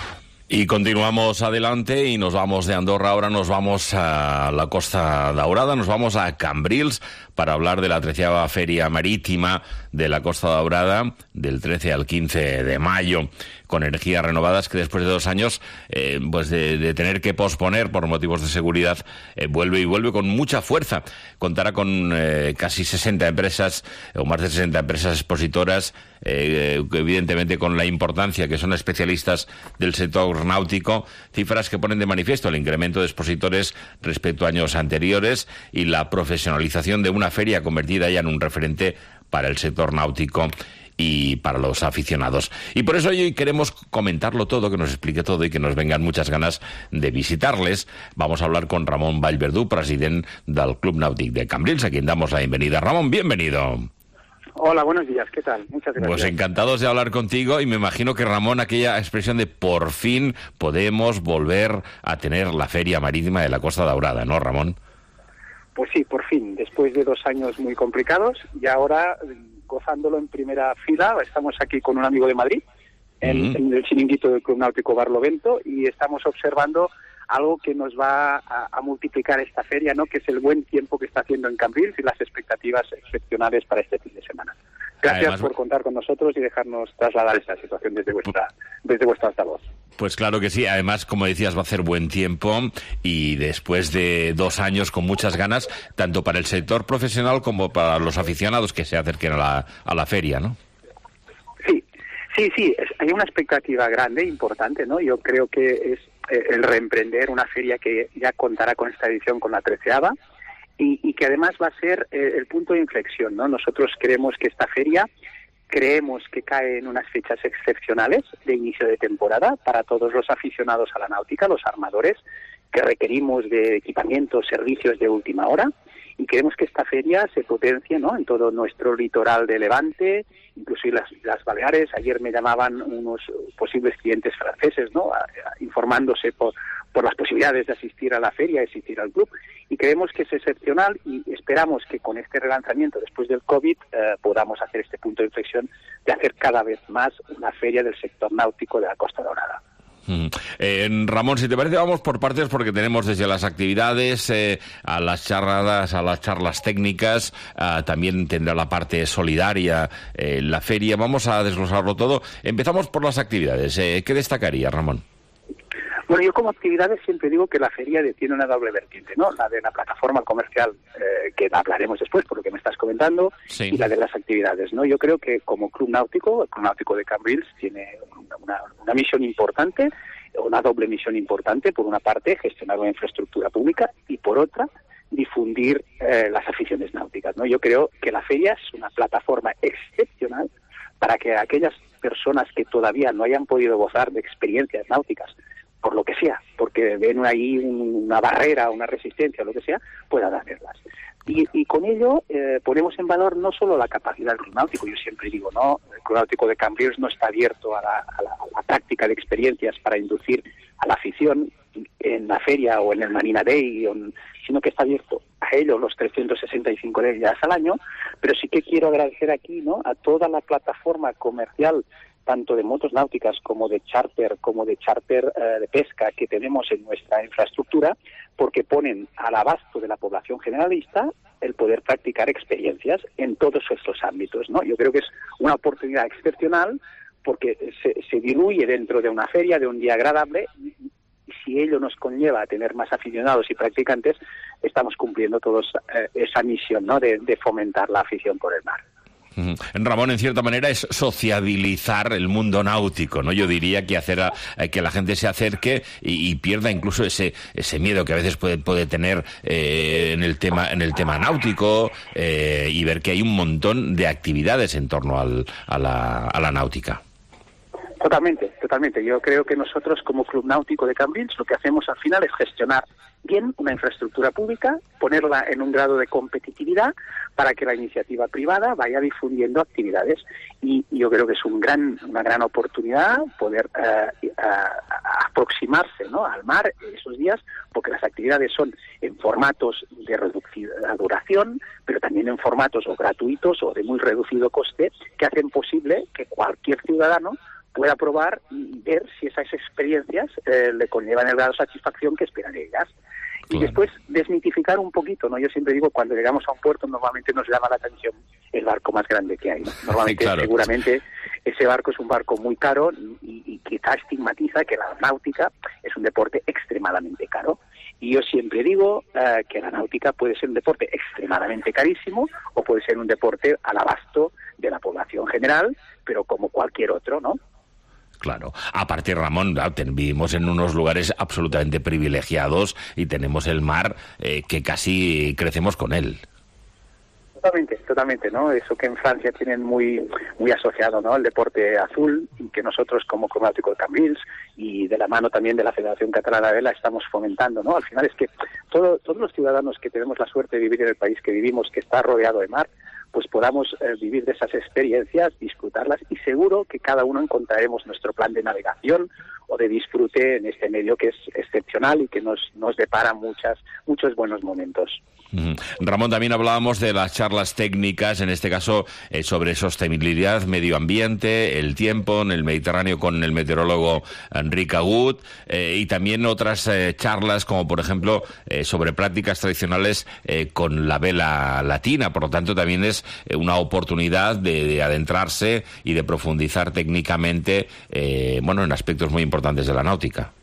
Y continuamos adelante y nos vamos de Andorra, ahora nos vamos a la Costa Daurada, nos vamos a Cambrils para hablar de la treceava Feria Marítima de la Costa Daurada del trece al quince de mayo, con energías renovadas que después de dos años eh, pues de, de tener que posponer por motivos de seguridad, eh, vuelve y vuelve con mucha fuerza. Contará con eh, casi sesenta empresas o más de sesenta empresas expositoras, eh, evidentemente con la importancia que son especialistas del sector náutico, cifras que ponen de manifiesto el incremento de expositores respecto a años anteriores y la profesionalización de una feria convertida ya en un referente para el sector náutico y para los aficionados. Y por eso hoy queremos comentarlo todo, que nos explique todo y que nos vengan muchas ganas de visitarles. Vamos a hablar con Ramón Vallverdú, presidente del Club Nàutic de Cambrils, a quien damos la bienvenida. Ramón, bienvenido. Hola, buenos días, ¿qué tal? Muchas gracias. Pues encantados de hablar contigo y me imagino que, Ramón, aquella expresión de por fin podemos volver a tener la Feria Marítima de la Costa Daurada, ¿no, Ramón? Pues sí, por fin, después de dos años muy complicados y ahora gozándolo en primera fila. Estamos aquí con un amigo de Madrid, en, mm. en el chiringuito del Club Náutico Barlovento, y estamos observando algo que nos va a, a multiplicar esta feria, ¿no? Que es el buen tiempo que está haciendo en Cambrils y las expectativas excepcionales para este fin de semana. Gracias Además, por contar con nosotros y dejarnos trasladar esta situación desde vuestra desde vuestra altavoz. Pues claro que sí. Además, como decías, va a hacer buen tiempo y después de dos años con muchas ganas, tanto para el sector profesional como para los aficionados que se acerquen a la, a la feria, ¿no? Sí, sí, sí. Es, hay una expectativa grande, importante, ¿no? Yo creo que es eh, el reemprender una feria que ya contará con esta edición, con la treceava, y, y que además va a ser eh, el punto de inflexión, ¿no? Nosotros creemos que esta feria, creemos que cae en unas fechas excepcionales de inicio de temporada para todos los aficionados a la náutica, los armadores, que requerimos de equipamientos, servicios de última hora, y queremos que esta feria se potencie, ¿no? En todo nuestro litoral de Levante, inclusive las, las Baleares. Ayer me llamaban unos posibles clientes franceses, ¿no? A, a, informándose por, por las posibilidades de asistir a la feria, asistir al club, y creemos que es excepcional y esperamos que con este relanzamiento después del COVID eh, podamos hacer este punto de inflexión de hacer cada vez más una feria del sector náutico de la Costa Daurada. Mm. Eh, Ramón, si te parece, vamos por partes porque tenemos desde las actividades eh, a las charlas, a las charlas técnicas, eh, también tendrá la parte solidaria, eh, la feria. Vamos a desglosarlo todo. Empezamos por las actividades. Eh, ¿Qué destacaría, Ramón? Bueno, yo como actividades siempre digo que la feria tiene una doble vertiente, ¿no? La de la plataforma comercial, eh, que hablaremos después por lo que me estás comentando, sí. Y la de las actividades, ¿no? Yo creo que como Club Náutico, el Club Náutico de Cambrils tiene una, una, una misión importante, una doble misión importante. Por una parte, gestionar una infraestructura pública y por otra, difundir eh, las aficiones náuticas, ¿no? Yo creo que la feria es una plataforma excepcional para que aquellas personas que todavía no hayan podido gozar de experiencias náuticas, por lo que sea, porque ven ahí una barrera, una resistencia, lo que sea, puedan hacerlas. Y, y con ello eh, ponemos en valor no solo la capacidad del Club Náutico. Yo siempre digo, no, el Club Náutico de Cambrils no está abierto a la, a, la, a la práctica de experiencias para inducir a la afición en la feria o en el Marina Day, o en, sino que está abierto a ello los trescientos sesenta y cinco días al año. Pero sí que quiero agradecer aquí, ¿no?, a toda la plataforma comercial, tanto de motos náuticas como de charter, como de charter eh, de pesca que tenemos en nuestra infraestructura, porque ponen al abasto de la población generalista el poder practicar experiencias en todos estos ámbitos, ¿no? Yo creo que es una oportunidad excepcional porque se, se diluye dentro de una feria, de un día agradable, y si ello nos conlleva a tener más aficionados y practicantes, estamos cumpliendo todos eh, esa misión, ¿no?, de, de fomentar la afición por el mar. Ramón, en cierta manera es sociabilizar el mundo náutico, ¿no? Yo diría que hacer a, que la gente se acerque y, y pierda incluso ese ese miedo que a veces puede puede tener eh, en el tema en el tema náutico eh, y ver que hay un montón de actividades en torno al, a la a la náutica. Totalmente, totalmente. Yo creo que nosotros como Club Náutico de Cambrils lo que hacemos al final es gestionar bien una infraestructura pública, ponerla en un grado de competitividad para que la iniciativa privada vaya difundiendo actividades. Y, y yo creo que es un gran, una gran oportunidad poder uh, uh, aproximarse, ¿no?, al mar esos días, porque las actividades son en formatos de reducida duración, pero también en formatos o gratuitos o de muy reducido coste, que hacen posible que cualquier ciudadano pueda probar y ver si esas experiencias eh, le conllevan el grado de satisfacción que esperan ellas. Y claro, después desmitificar un poquito, ¿no? Yo siempre digo, cuando llegamos a un puerto normalmente nos llama la atención el barco más grande que hay, ¿no? Normalmente, claro, seguramente ese barco es un barco muy caro y, y quizá estigmatiza que la náutica es un deporte extremadamente caro. Y yo siempre digo uh, que la náutica puede ser un deporte extremadamente carísimo o puede ser un deporte al abasto de la población general, pero como cualquier otro, ¿no? Claro. Aparte, Ramón, vivimos en unos lugares absolutamente privilegiados y tenemos el mar eh, que casi crecemos con él. Totalmente, totalmente, ¿no? Eso que en Francia tienen muy muy asociado, ¿no?, el deporte azul, y que nosotros como Club Náutico de Cambrils y de la mano también de la Federación Catalana de Vela estamos fomentando, ¿no? Al final es que todo, todos los ciudadanos que tenemos la suerte de vivir en el país que vivimos, que está rodeado de mar, pues podamos eh, vivir de esas experiencias, disfrutarlas, y seguro que cada uno encontraremos nuestro plan de navegación o de disfrute en este medio que es excepcional y que nos, nos depara muchas, muchos buenos momentos. Uh-huh. Ramón, también hablábamos de las charlas técnicas, en este caso eh, sobre sostenibilidad, medio ambiente, el tiempo en el Mediterráneo con el meteorólogo Enric Agut, eh, y también otras eh, charlas como por ejemplo eh, sobre prácticas tradicionales eh, con la vela latina. Por lo tanto, también es eh, una oportunidad de, de adentrarse y de profundizar técnicamente eh, bueno, en aspectos muy importantes de la náutica.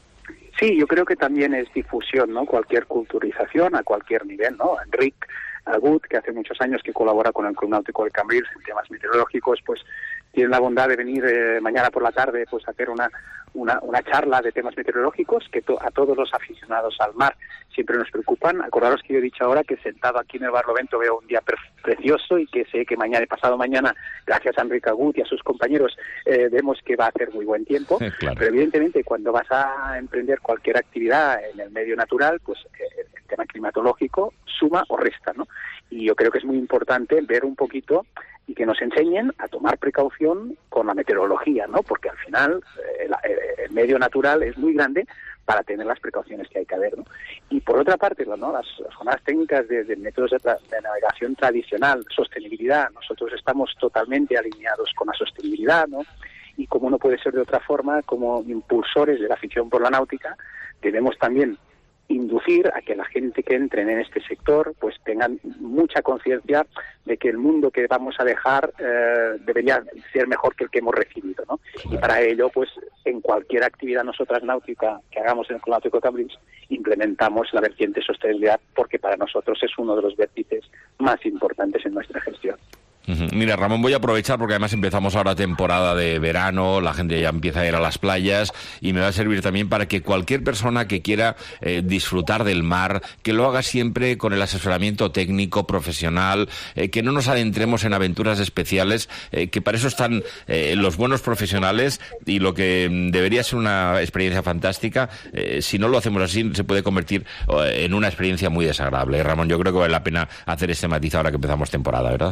Sí, yo creo que también es difusión, ¿no? Cualquier culturización a cualquier nivel, ¿no? Enric Agut, que hace muchos años que colabora con el Club Náutico de Cambrils en temas meteorológicos, pues tiene la bondad de venir eh, mañana por la tarde pues a hacer una, una, una charla de temas meteorológicos que to- a todos los aficionados al mar siempre nos preocupan. Acordaros que yo he dicho ahora que sentado aquí en el Barlovento veo un día pre- precioso y que sé que mañana y pasado mañana, gracias a Enric Agut y a sus compañeros, eh, vemos que va a hacer muy buen tiempo. Claro. Pero evidentemente cuando vas a emprender cualquier actividad en el medio natural, pues eh, el tema climatológico suma o resta, ¿no? Y yo creo que es muy importante ver un poquito y que nos enseñen a tomar precaución con la meteorología, ¿no? Porque al final eh, el, el medio natural es muy grande para tener las precauciones que hay que haber, ¿no? Y por otra parte, ¿no?, las, las jornadas técnicas de, de métodos de, tra- de navegación tradicional, sostenibilidad, nosotros estamos totalmente alineados con la sostenibilidad, ¿no? Y como no puede ser de otra forma, como impulsores de la afición por la náutica, debemos también inducir a que la gente que entren en este sector pues tengan mucha conciencia de que el mundo que vamos a dejar eh, debería ser mejor que el que hemos recibido, ¿no? Y para ello, pues en cualquier actividad nosotras náutica que hagamos en el Club Náutico de Cambrils implementamos la vertiente sostenibilidad, porque para nosotros es uno de los vértices más importantes en nuestra gestión. Uh-huh. Mira, Ramón, voy a aprovechar porque además empezamos ahora temporada de verano, la gente ya empieza a ir a las playas y me va a servir también para que cualquier persona que quiera eh, disfrutar del mar, que lo haga siempre con el asesoramiento técnico, profesional, eh, que no nos adentremos en aventuras especiales, eh, que para eso están eh, los buenos profesionales, y lo que debería ser una experiencia fantástica, eh, si no lo hacemos así, se puede convertir eh, en una experiencia muy desagradable. Ramón, yo creo que vale la pena hacer este matiz ahora que empezamos temporada, ¿verdad?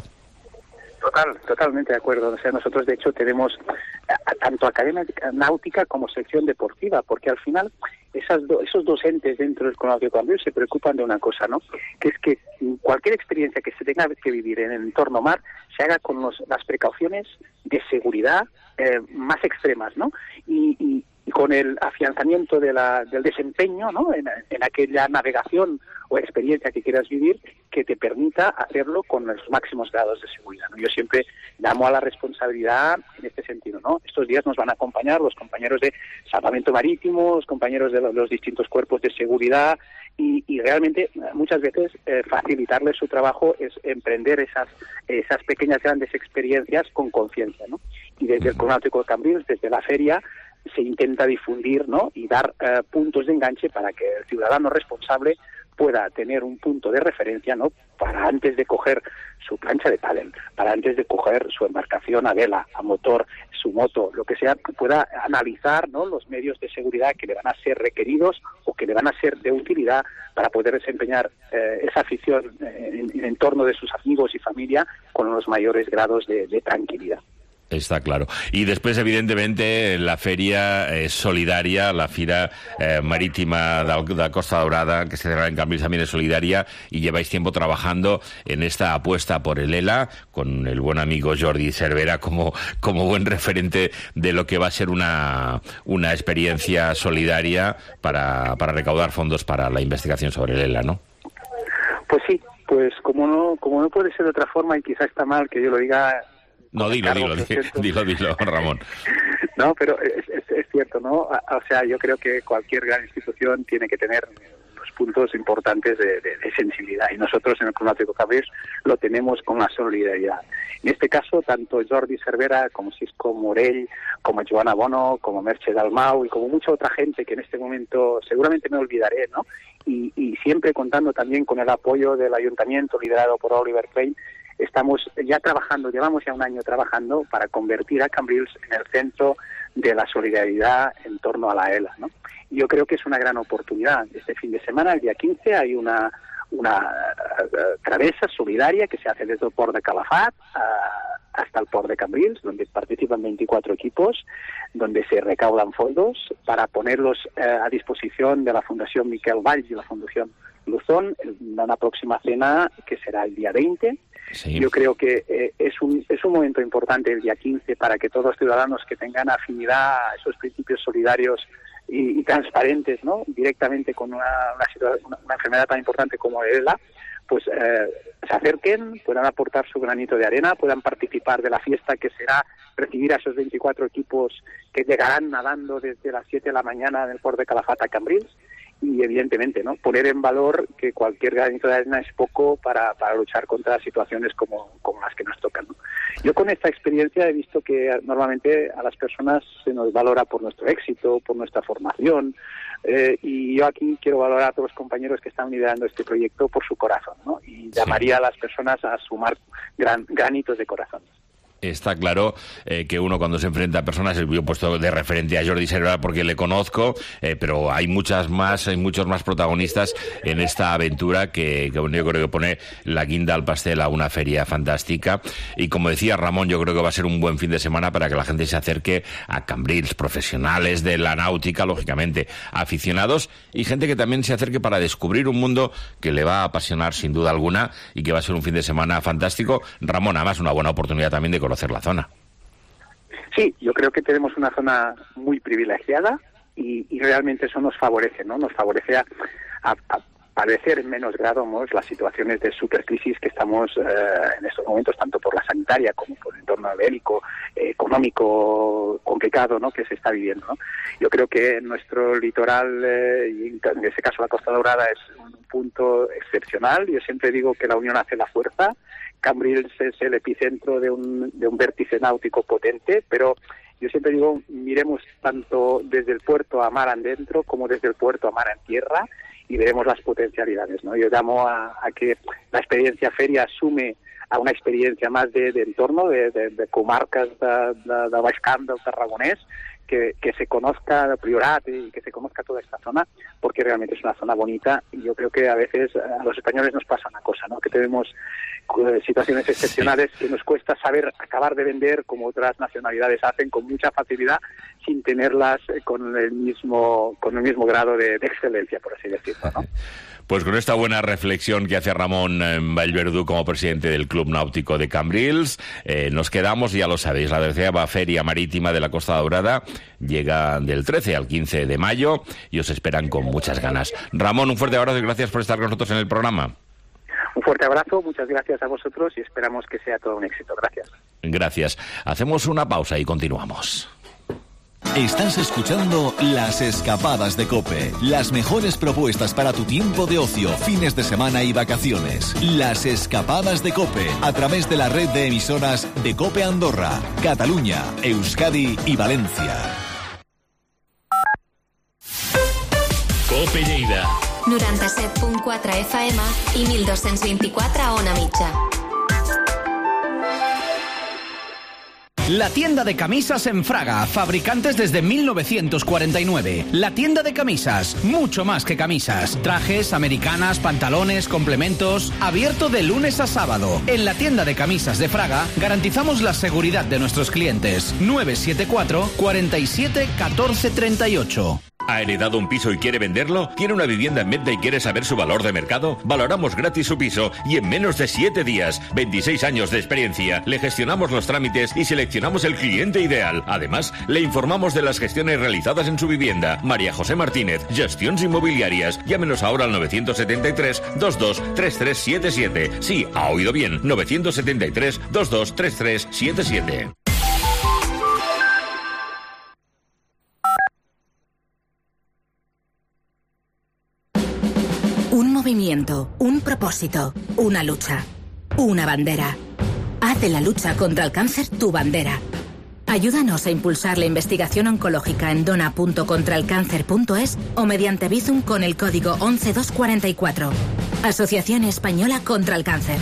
Total, totalmente de acuerdo. O sea, nosotros de hecho tenemos a, a, tanto Academia Náutica como sección deportiva, porque al final esas do, esos docentes dentro del Club Náutico de Cambrils se preocupan de una cosa, ¿no? Que es que cualquier experiencia que se tenga que vivir en el entorno mar se haga con los, las precauciones de seguridad eh, más extremas, ¿no? Y, y, y con el afianzamiento de la, del desempeño, ¿no?, en, en aquella navegación o experiencia que quieras vivir, que te permita hacerlo con los máximos grados de seguridad, ¿no? Yo siempre llamo a la responsabilidad en este sentido, ¿no? Estos días nos van a acompañar los compañeros de salvamento marítimo, los compañeros de los, los distintos cuerpos de seguridad y, y realmente muchas veces eh, facilitarles su trabajo es emprender esas esas pequeñas grandes experiencias con conciencia, ¿no? Y desde el Club Náutico de Cambrils, desde la feria, se intenta difundir, ¿no? Y dar eh, puntos de enganche para que el ciudadano responsable pueda tener un punto de referencia, ¿no? Para antes de coger su plancha de pádel, para antes de coger su embarcación a vela, a motor, su moto, lo que sea, pueda analizar, ¿no? Los medios de seguridad que le van a ser requeridos o que le van a ser de utilidad para poder desempeñar eh, esa afición eh, en, en entorno de sus amigos y familia con los mayores grados de, de tranquilidad. Está claro. Y después, evidentemente, la feria eh, solidaria, la Fira eh, Marítima de la Costa Daurada, que se celebra en Cambrils, también es solidaria, y lleváis tiempo trabajando en esta apuesta por el ELA, con el buen amigo Jordi Cervera como, como buen referente de lo que va a ser una, una experiencia solidaria para, para recaudar fondos para la investigación sobre el ELA, ¿no? Pues sí, pues como no, como no puede ser de otra forma, y quizá está mal que yo lo diga. No, dilo, dilo, dilo, dilo, dilo, Ramón. No, pero es, es, es cierto, ¿no? O sea, yo creo que cualquier gran institución tiene que tener los puntos importantes de, de, de sensibilidad, y nosotros en el Club Náutico Cambrils lo tenemos con la solidaridad. En este caso, tanto Jordi Cervera como Cisco Morell, como Joana Bono, como Merche Dalmau y como mucha otra gente que en este momento seguramente me olvidaré, ¿no? Y, y siempre contando también con el apoyo del ayuntamiento liderado por Oliver Klein. Estamos ya trabajando, llevamos ya un año trabajando para convertir a Cambrils en el centro de la solidaridad en torno a la ELA, ¿no? Y yo creo que es una gran oportunidad. Este fin de semana, el día quince, hay una una uh, travesa solidaria que se hace desde el port de Calafat uh, hasta el port de Cambrils, donde participan veinticuatro equipos, donde se recaudan fondos para ponerlos uh, a disposición de la Fundación Miquel Valls y la Fundación Luzón en una próxima cena que será el día veinte. Sí. Yo creo que eh, es un es un momento importante el día quince para que todos los ciudadanos que tengan afinidad a esos principios solidarios y, y transparentes, ¿no? Directamente con una, una, una, una enfermedad tan importante como el ELA, pues eh, se acerquen, puedan aportar su granito de arena, puedan participar de la fiesta que será recibir a esos veinticuatro equipos que llegarán nadando desde las siete de la mañana en el puerto de Calafat a Cambrils. Y evidentemente, ¿no? Poner en valor que cualquier granito de arena es poco para, para luchar contra situaciones como, como las que nos tocan, ¿no? Yo con esta experiencia he visto que normalmente a las personas se nos valora por nuestro éxito, por nuestra formación, eh, y yo aquí quiero valorar a todos los compañeros que están liderando este proyecto por su corazón, ¿no? Y llamaría sí. a las personas a sumar gran, granitos de corazón. Está claro eh, que uno cuando se enfrenta a personas, yo he puesto de referente a Jordi Cervera porque le conozco, eh, pero hay muchas más, hay muchos más protagonistas en esta aventura que, que bueno, yo creo que pone la guinda al pastel a una feria fantástica. Y como decía Ramón, yo creo que va a ser un buen fin de semana para que la gente se acerque a Cambrils, profesionales de la náutica, lógicamente, aficionados, y gente que también se acerque para descubrir un mundo que le va a apasionar sin duda alguna y que va a ser un fin de semana fantástico. Ramón, además, una buena oportunidad también de conocer la zona. Sí, yo creo que tenemos una zona muy privilegiada y, y realmente eso nos favorece, ¿no? Nos favorece a, a, a padecer en menos grado, ¿no? Las situaciones de supercrisis que estamos eh, en estos momentos, tanto por la sanitaria como por el entorno bélico, eh, económico complicado, ¿no? Que se está viviendo, ¿no? Yo creo que nuestro litoral, eh, y en ese caso la Costa Daurada, es un punto excepcional. Yo siempre digo que la unión hace la fuerza. Cambrils es el epicentro de un, de un vértice náutico potente, pero yo siempre digo, miremos tanto desde el puerto a mar adentro como desde el puerto a mar en tierra y veremos las potencialidades, ¿no? Yo llamo a, a que la experiencia feria asume a una experiencia más de, de entorno, de, de, de comarcas de, de, de Baix Camp del Tarragonés, que, que se conozca el Priorat y que se conozca toda esta zona, porque realmente es una zona bonita y yo creo que a veces a los españoles nos pasa una cosa, ¿no? Que tenemos eh, situaciones excepcionales que nos cuesta saber acabar de vender como otras nacionalidades hacen con mucha facilidad sin tenerlas con el mismo con el mismo grado de, de excelencia, por así decirlo, ¿no? Pues con esta buena reflexión que hace Ramón Vallverdú como presidente del Club Náutico de Cambrils, eh, nos quedamos, ya lo sabéis, la tercera Feria Marítima de la Costa Daurada llega del trece al quince de mayo y os esperan con muchas ganas. Ramón, un fuerte abrazo y gracias por estar con nosotros en el programa. Un fuerte abrazo, muchas gracias a vosotros y esperamos que sea todo un éxito. Gracias. Gracias. Hacemos una pausa y continuamos. Estás escuchando Las Escapadas de COPE. Las mejores propuestas para tu tiempo de ocio, fines de semana y vacaciones. Las Escapadas de COPE, a través de la red de emisoras de COPE Andorra, Cataluña, Euskadi y Valencia. COPE Lleida. noranta-set punt quatre F M i mil dos-cents vint-i-quatre a Ona Mitja. La tienda de camisas en Fraga, fabricantes desde mil novecientos cuarenta y nueve. La tienda de camisas, mucho más que camisas. Trajes, americanas, pantalones, complementos. Abierto de lunes a sábado. En la tienda de camisas de Fraga garantizamos la seguridad de nuestros clientes. nueve siete cuatro, cuatro siete, uno cuatro tres ocho. ¿Ha heredado un piso y quiere venderlo? ¿Tiene una vivienda en venta y quiere saber su valor de mercado? Valoramos gratis su piso y en menos de siete días. veintiséis años de experiencia. Le gestionamos los trámites y seleccionamos el cliente ideal. Además, le informamos de las gestiones realizadas en su vivienda. María José Martínez, Gestions Inmobiliarias. Llámenos ahora al nueve siete tres, dos dos tres tres siete siete. Sí, ha oído bien. nueve siete tres, dos dos tres tres siete siete. Un movimiento, un propósito, una lucha, una bandera. Haz de la lucha contra el cáncer tu bandera. Ayúdanos a impulsar la investigación oncológica en dona punto contraelcáncer punto es o mediante Bizum con el código once dos cuarenta y cuatro. Asociación Española contra el Cáncer.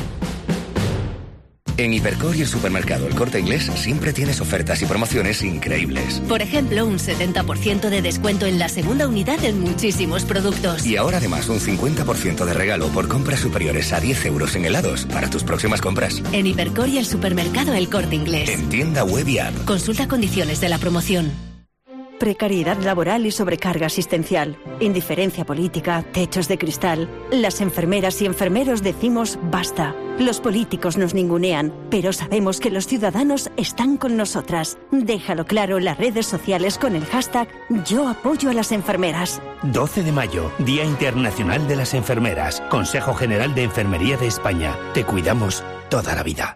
En Hipercor y el supermercado El Corte Inglés siempre tienes ofertas y promociones increíbles. Por ejemplo, un setenta por ciento de descuento en la segunda unidad en muchísimos productos. Y ahora además un cincuenta por ciento de regalo por compras superiores a diez euros en helados para tus próximas compras. En Hipercor y el supermercado El Corte Inglés. En tienda web y app. Consulta condiciones de la promoción. Precariedad laboral y sobrecarga asistencial, indiferencia política, techos de cristal. Las enfermeras y enfermeros decimos basta. Los políticos nos ningunean, pero sabemos que los ciudadanos están con nosotras. Déjalo claro en las redes sociales con el hashtag Yo apoyo a las enfermeras. doce de mayo, Día Internacional de las Enfermeras. Consejo General de Enfermería de España. Te cuidamos toda la vida.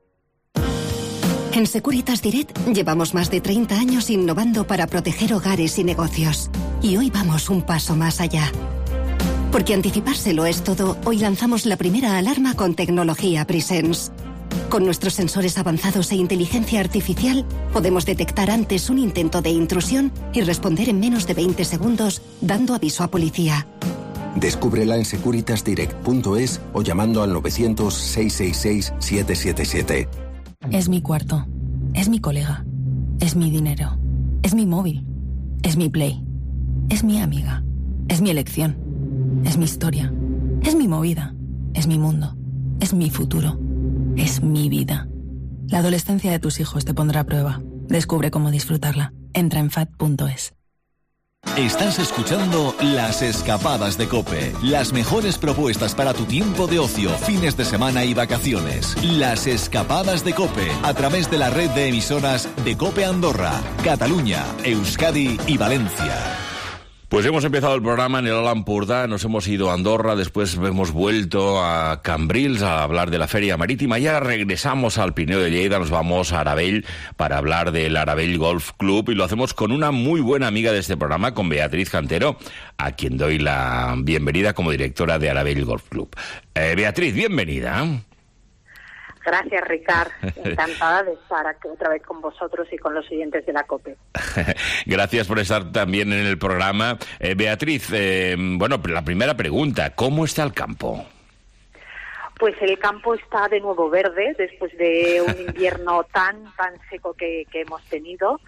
En Securitas Direct llevamos más de treinta años innovando para proteger hogares y negocios. Y hoy vamos un paso más allá. Porque anticipárselo es todo, hoy lanzamos la primera alarma con tecnología Presence. Con nuestros sensores avanzados e inteligencia artificial, podemos detectar antes un intento de intrusión y responder en menos de veinte segundos, dando aviso a policía. Descúbrela en securitas direct punto es o llamando al novecientos, seiscientos sesenta y seis, setecientos setenta y siete. Es mi cuarto, es mi colega, es mi dinero, es mi móvil, es mi Play, es mi amiga, es mi elección, es mi historia, es mi movida, es mi mundo, es mi futuro, es mi vida. La adolescencia de tus hijos te pondrá a prueba. Descubre cómo disfrutarla. Entra en fat punto es. Estás escuchando Las Escapadas de COPE. Las mejores propuestas para tu tiempo de ocio, fines de semana y vacaciones. Las Escapadas de COPE, a través de la red de emisoras de COPE Andorra, Cataluña, Euskadi y Valencia. Pues hemos empezado el programa en el Alt Empordà, nos hemos ido a Andorra, después hemos vuelto a Cambrils a hablar de la Feria Marítima y ahora regresamos al Pirineo de Lleida, nos vamos a Arabell para hablar del Arabell Golf Club y lo hacemos con una muy buena amiga de este programa, con Beatriz Cantero, a quien doy la bienvenida como directora de Arabell Golf Club. Eh, Beatriz, bienvenida. Gracias, Ricard. Encantada de estar aquí otra vez con vosotros y con los oyentes de la COPE. Gracias por estar también en el programa. Eh, Beatriz, eh, bueno, la primera pregunta, ¿cómo está el campo? Pues el campo está de nuevo verde después de un invierno tan, tan seco que, que hemos tenido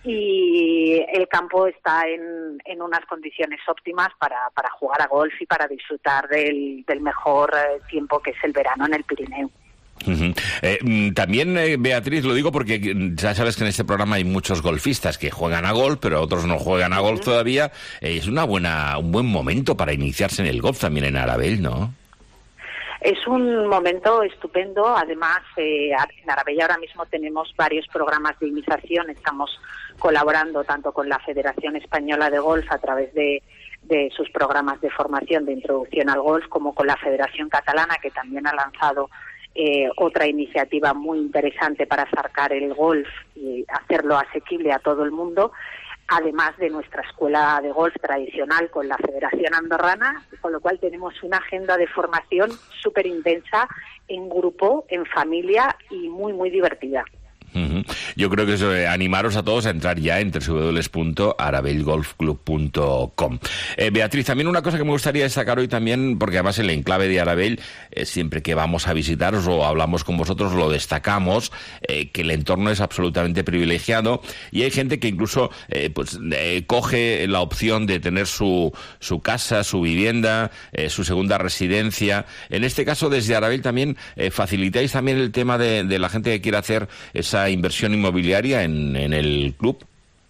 y el campo está en, en unas condiciones óptimas para, para jugar a golf y para disfrutar del, del mejor tiempo que es el verano en el Pirineo. Uh-huh. Eh, también, eh, Beatriz, lo digo porque ya sabes que en este programa hay muchos golfistas que juegan a golf, pero otros no juegan a golf uh-huh. todavía. Eh, es una buena, un buen momento para iniciarse en el golf también en Arabell, ¿no? Es un momento estupendo. Además, eh, en Arabell ahora mismo tenemos varios programas de iniciación. Estamos colaborando tanto con la Federación Española de Golf a través de, de sus programas de formación de introducción al golf, como con la Federación Catalana, que también ha lanzado eh, otra iniciativa muy interesante para acercar el golf y hacerlo asequible a todo el mundo, además de nuestra escuela de golf tradicional con la Federación Andorrana, con lo cual tenemos una agenda de formación súper intensa en grupo, en familia y muy, muy divertida. Uh-huh. Yo creo que es eh, animaros a todos a entrar ya en doble u doble u doble u punto arabell golf club punto com. Eh, Beatriz, también una cosa que me gustaría destacar hoy también, porque además el enclave de Arabell, eh, siempre que vamos a visitaros o hablamos con vosotros, lo destacamos, eh, que el entorno es absolutamente privilegiado y hay gente que incluso eh, pues eh, coge la opción de tener su, su casa, su vivienda, eh, su segunda residencia. En este caso, desde Arabell también eh, facilitáis también el tema de, de la gente que quiere hacer esa inversión inmobiliaria en, en el club.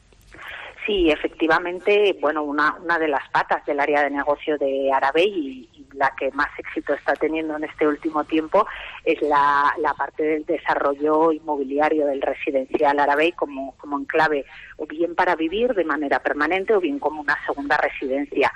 Sí, efectivamente, bueno, una, una de las patas del área de negocio de Arabell y, y la que más éxito está teniendo en este último tiempo es la, la parte del desarrollo inmobiliario del residencial Arabell como, como enclave, o bien para vivir de manera permanente o bien como una segunda residencia.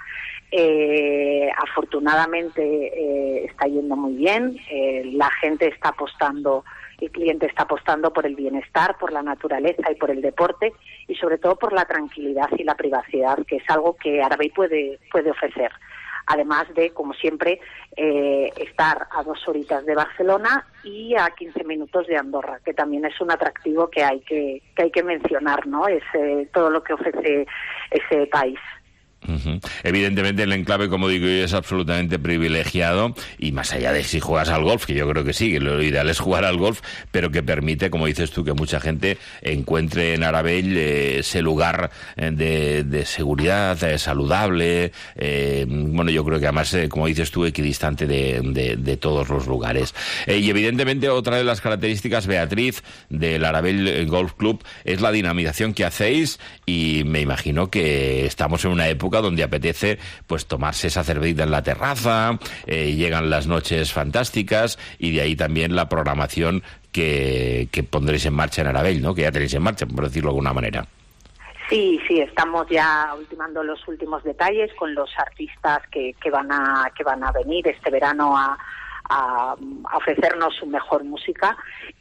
Eh, afortunadamente eh, está yendo muy bien, eh, la gente está apostando, el cliente está apostando por el bienestar, por la naturaleza y por el deporte y sobre todo por la tranquilidad y la privacidad, que es algo que Arabell puede, puede ofrecer. Además de, como siempre, eh, estar a dos horitas de Barcelona y a quince minutos de Andorra, que también es un atractivo que hay que, que, hay que mencionar, ¿no? Es eh, todo lo que ofrece ese país. Uh-huh. Evidentemente el enclave, como digo yo, es absolutamente privilegiado y más allá de si juegas al golf, que yo creo que sí, que lo ideal es jugar al golf, pero que permite, como dices tú, que mucha gente encuentre en Arabell eh, ese lugar de, de seguridad eh, saludable, eh, bueno, yo creo que además, eh, como dices tú, equidistante de, de, de todos los lugares. Eh, y evidentemente otra de las características, Beatriz, del Arabell Golf Club es la dinamización que hacéis y me imagino que estamos en una época donde apetece pues tomarse esa cervecita en la terraza, eh, llegan las noches fantásticas y de ahí también la programación que, que pondréis en marcha en Arabell, ¿no? Que ya tenéis en marcha, por decirlo de alguna manera. Sí, sí, estamos ya ultimando los últimos detalles con los artistas que, que van a que van a venir este verano a, a, a ofrecernos su mejor música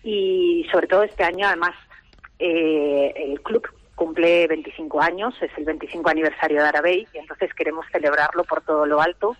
y sobre todo este año además eh, el club cumple veinticinco años, es el veinticinco aniversario de Arabell y entonces queremos celebrarlo por todo lo alto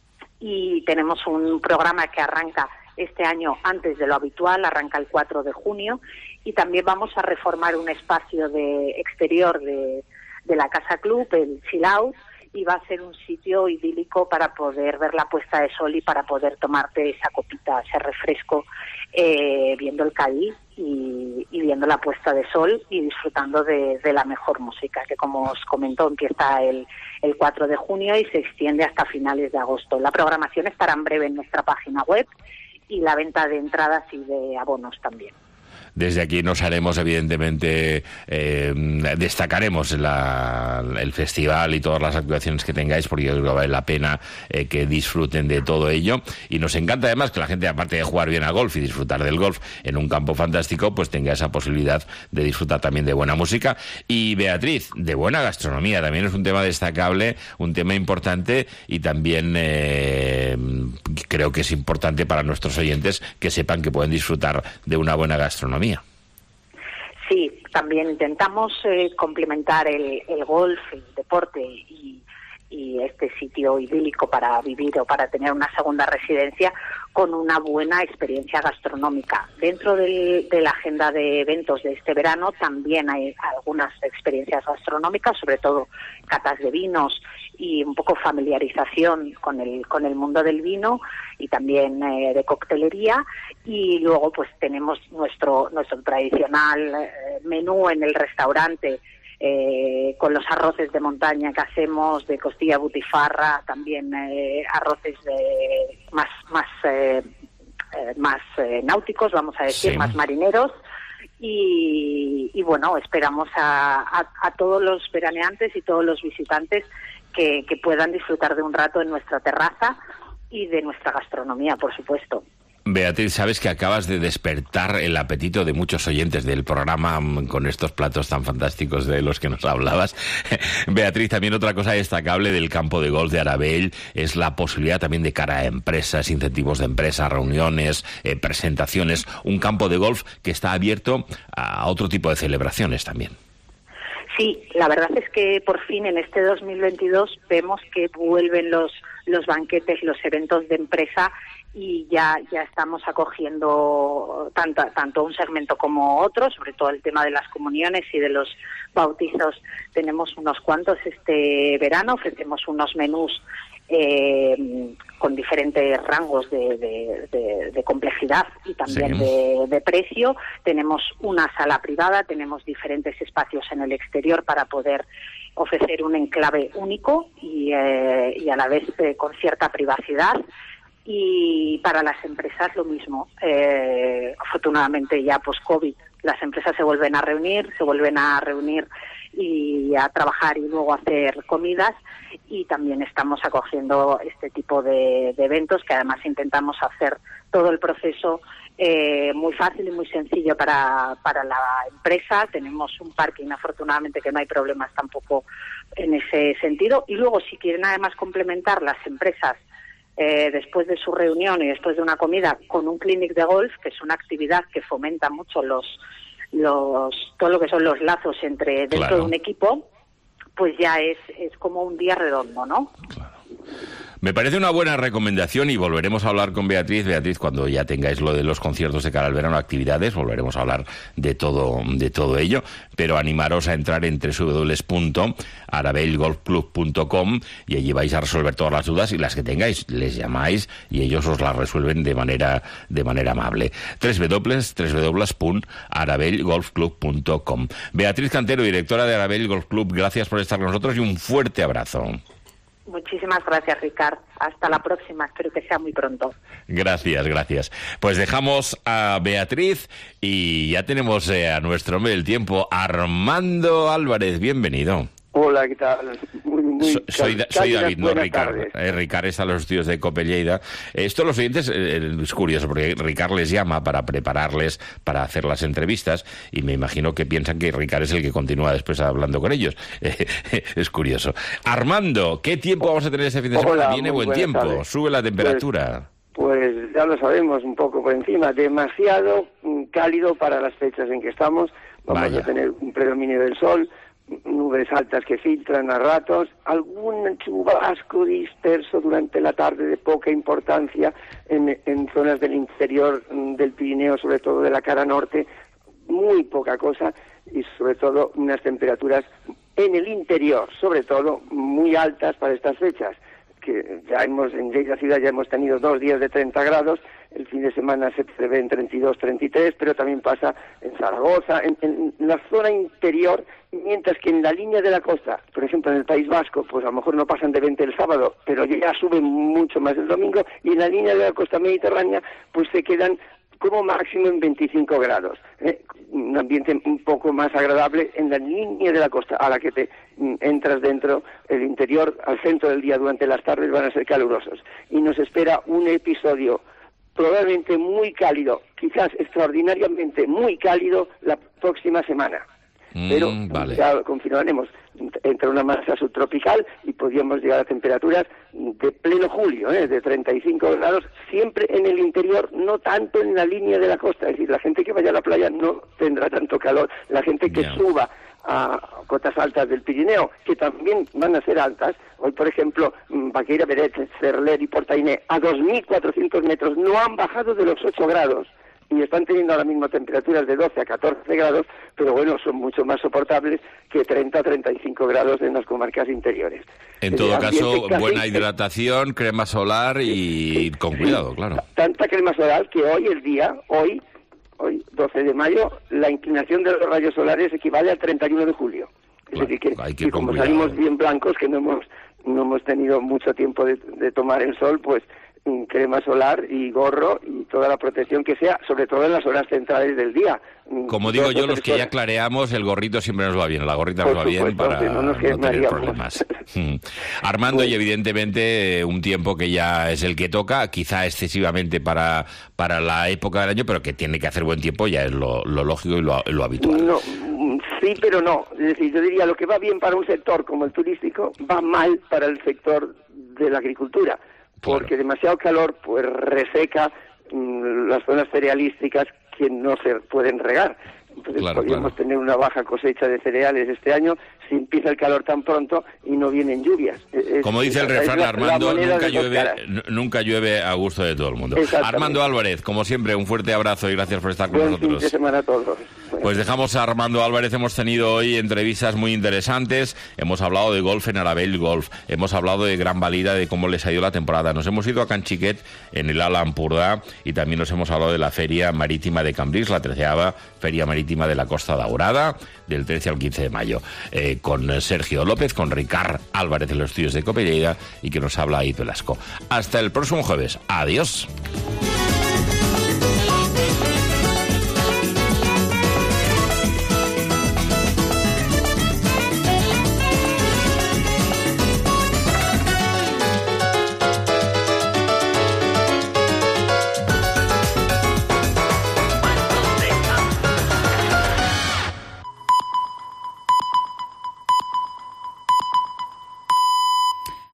y tenemos un programa que arranca este año antes de lo habitual, arranca el cuatro de junio y también vamos a reformar un espacio de exterior de, de la Casa Club, el Chill Out, y va a ser un sitio idílico para poder ver la puesta de sol y para poder tomarte esa copita, ese refresco, eh, viendo el Cádiz y, y viendo la puesta de sol y disfrutando de, de la mejor música, que como os comentó empieza el, el cuatro de junio y se extiende hasta finales de agosto. La programación estará en breve en nuestra página web y la venta de entradas y de abonos también. Desde aquí nos haremos, evidentemente, eh, destacaremos la, el festival y todas las actuaciones que tengáis, porque yo creo que vale la pena eh, que disfruten de todo ello. Y nos encanta además que la gente, aparte de jugar bien al golf y disfrutar del golf en un campo fantástico, pues tenga esa posibilidad de disfrutar también de buena música. Y Beatriz, de buena gastronomía, también es un tema destacable, un tema importante y también eh, creo que es importante para nuestros oyentes que sepan que pueden disfrutar de una buena gastronomía. Sí, también intentamos eh, complementar el, el golf, el deporte y, y este sitio idílico para vivir o para tener una segunda residencia con una buena experiencia gastronómica. Dentro del, de la agenda de eventos de este verano también hay algunas experiencias gastronómicas, sobre todo catas de vinos y un poco familiarización con el con el mundo del vino y también eh, de coctelería, y luego pues tenemos nuestro nuestro tradicional eh, menú en el restaurante eh, con los arroces de montaña que hacemos de costilla butifarra, también eh, arroces de más más eh, eh, más eh, náuticos, vamos a decir, sí, más marineros. Y, y bueno, esperamos a, a, a todos los veraneantes y todos los visitantes que, que puedan disfrutar de un rato en nuestra terraza y de nuestra gastronomía, por supuesto. Beatriz, sabes que acabas de despertar el apetito de muchos oyentes del programa con estos platos tan fantásticos de los que nos hablabas. Beatriz, también otra cosa destacable del campo de golf de Arabell es la posibilidad también de cara a empresas, incentivos de empresas, reuniones, eh, presentaciones, un campo de golf que está abierto a otro tipo de celebraciones también. Sí, la verdad es que por fin en este dos mil veintidós vemos que vuelven los, los banquetes, los eventos de empresa, y ya ya estamos acogiendo tanto, tanto un segmento como otro, sobre todo el tema de las comuniones y de los bautizos. Tenemos unos cuantos este verano, ofrecemos unos menús eh, con diferentes rangos de, de, de, de complejidad y también sí. de, de precio. Tenemos una sala privada, tenemos diferentes espacios en el exterior para poder ofrecer un enclave único y, eh, y a la vez eh, con cierta privacidad. Y para las empresas lo mismo. Eh, afortunadamente ya post-COVID las empresas se vuelven a reunir, se vuelven a reunir y a trabajar y luego a hacer comidas, y también estamos acogiendo este tipo de, de eventos que además intentamos hacer todo el proceso eh, muy fácil y muy sencillo para, para la empresa. Tenemos un parking, afortunadamente, que no hay problemas tampoco en ese sentido, y luego si quieren además complementar las empresas Eh, después de su reunión y después de una comida con un clinic de golf, que es una actividad que fomenta mucho los los todo lo que son los lazos entre dentro claro. de un equipo, pues ya es es como un día redondo, ¿no? Claro. Me parece una buena recomendación y volveremos a hablar con Beatriz. Beatriz, cuando ya tengáis lo de los conciertos de cara al verano, actividades, volveremos a hablar de todo de todo ello, pero animaros a entrar en doble u doble u doble u punto arabell golf club punto com y allí vais a resolver todas las dudas, y las que tengáis les llamáis y ellos os las resuelven de manera de manera amable. doble u doble u doble u punto arabell golf club punto com. Beatriz Cantero, directora de Arabell Golf Club, gracias por estar con nosotros y un fuerte abrazo. Muchísimas gracias, Ricard. Hasta la próxima. Espero que sea muy pronto. Gracias, gracias. Pues dejamos a Beatriz y ya tenemos eh, a nuestro hombre del tiempo, Armando Álvarez. Bienvenido. Hola, ¿qué tal? Muy, muy so, soy, da, soy David, no Ricard. Eh, Ricard está en los estudios de Cope Lleida. Esto los oyentes eh, es curioso, porque Ricard les llama para prepararles, para hacer las entrevistas, y me imagino que piensan que Ricard es el que continúa después hablando con ellos. Eh, es curioso. Armando, ¿qué tiempo vamos a tener este fin de semana? Hola, Viene buen tiempo, tardes. Sube la temperatura. Pues, pues ya lo sabemos, un poco por encima. Demasiado cálido para las fechas en que estamos. Vamos Vaya. a tener un predominio del sol, nubes altas que filtran a ratos, algún chubasco disperso durante la tarde de poca importancia en, en zonas del interior del Pirineo, sobre todo de la cara norte, muy poca cosa, y sobre todo unas temperaturas en el interior, sobre todo muy altas para estas fechas, que ya hemos, en Lleida ciudad ya hemos tenido dos días de treinta grados, el fin de semana se prevé en treinta y dos, treinta y tres, pero también pasa en Zaragoza, en, en la zona interior, mientras que en la línea de la costa, por ejemplo en el País Vasco, pues a lo mejor no pasan de veinte el sábado, pero ya suben mucho más el domingo, y en la línea de la costa mediterránea, pues se quedan como máximo en veinticinco grados, ¿eh? Un ambiente un poco más agradable en la línea de la costa, a la que te mm, entras dentro, el interior, al centro del día durante las tardes van a ser calurosos. Y nos espera un episodio probablemente muy cálido, quizás extraordinariamente muy cálido la próxima semana. Pero mm, vale. ya confirmaremos, entra una masa subtropical y podríamos llegar a temperaturas de pleno julio, ¿eh? de treinta y cinco grados, siempre en el interior, no tanto en la línea de la costa. Es decir, la gente que vaya a la playa no tendrá tanto calor. La gente que yeah. suba a cotas altas del Pirineo, que también van a ser altas. Hoy, por ejemplo, Baqueira, Beret, Cerler y Portainé, a dos mil cuatrocientos metros, no han bajado de los ocho grados. Y están teniendo ahora mismo temperaturas de doce a catorce grados, pero bueno, son mucho más soportables que treinta a treinta y cinco grados en las comarcas interiores. En todo eh, caso, buena hidratación, crema solar y sí, con cuidado, claro. Tanta crema solar que hoy, el día, hoy, hoy, doce de mayo, la inclinación de los rayos solares equivale al treinta y uno de julio. Es claro, decir, que, hay que, que como cuidado. Salimos bien blancos, que no hemos, no hemos tenido mucho tiempo de, de tomar el sol, pues crema solar y gorro y toda la protección que sea, sobre todo en las horas centrales del día. Como digo yo, los que ya clareamos, el gorrito siempre nos va bien, la gorrita nos va bien para no, no tener problemas. Armando, y evidentemente un tiempo que ya es el que toca, quizá excesivamente para, para la época del año, pero que tiene que hacer buen tiempo, ya es lo, lo lógico y lo, lo habitual. No, sí, pero no. Es decir, yo diría, lo que va bien para un sector como el turístico, va mal para el sector de la agricultura. Porque claro, demasiado calor pues reseca mmm, las zonas cerealísticas que no se pueden regar. Entonces claro, podríamos claro. tener una baja cosecha de cereales este año si empieza el calor tan pronto y no vienen lluvias. Es, Como dice el refrán, la, Armando, la nunca, llueve, nunca llueve a gusto de todo el mundo. Armando Álvarez, como siempre, un fuerte abrazo y gracias por estar con Buen nosotros. Fin de semana a todos. Pues dejamos a Armando Álvarez. Hemos tenido hoy entrevistas muy interesantes. Hemos hablado de golf en Arabell Golf. Hemos hablado de Gran Valira, de cómo les ha ido la temporada. Nos hemos ido a Can Chiquet, en el Ala Empordà, y también nos hemos hablado de la Feria Marítima de Cambrils, la treceava Feria Marítima de la Costa Daurada, del trece al quince de mayo, eh, con Sergio López, con Ricard Álvarez de los estudios de COPE Lleida, y que nos habla ahí Velasco. Hasta el próximo jueves. Adiós.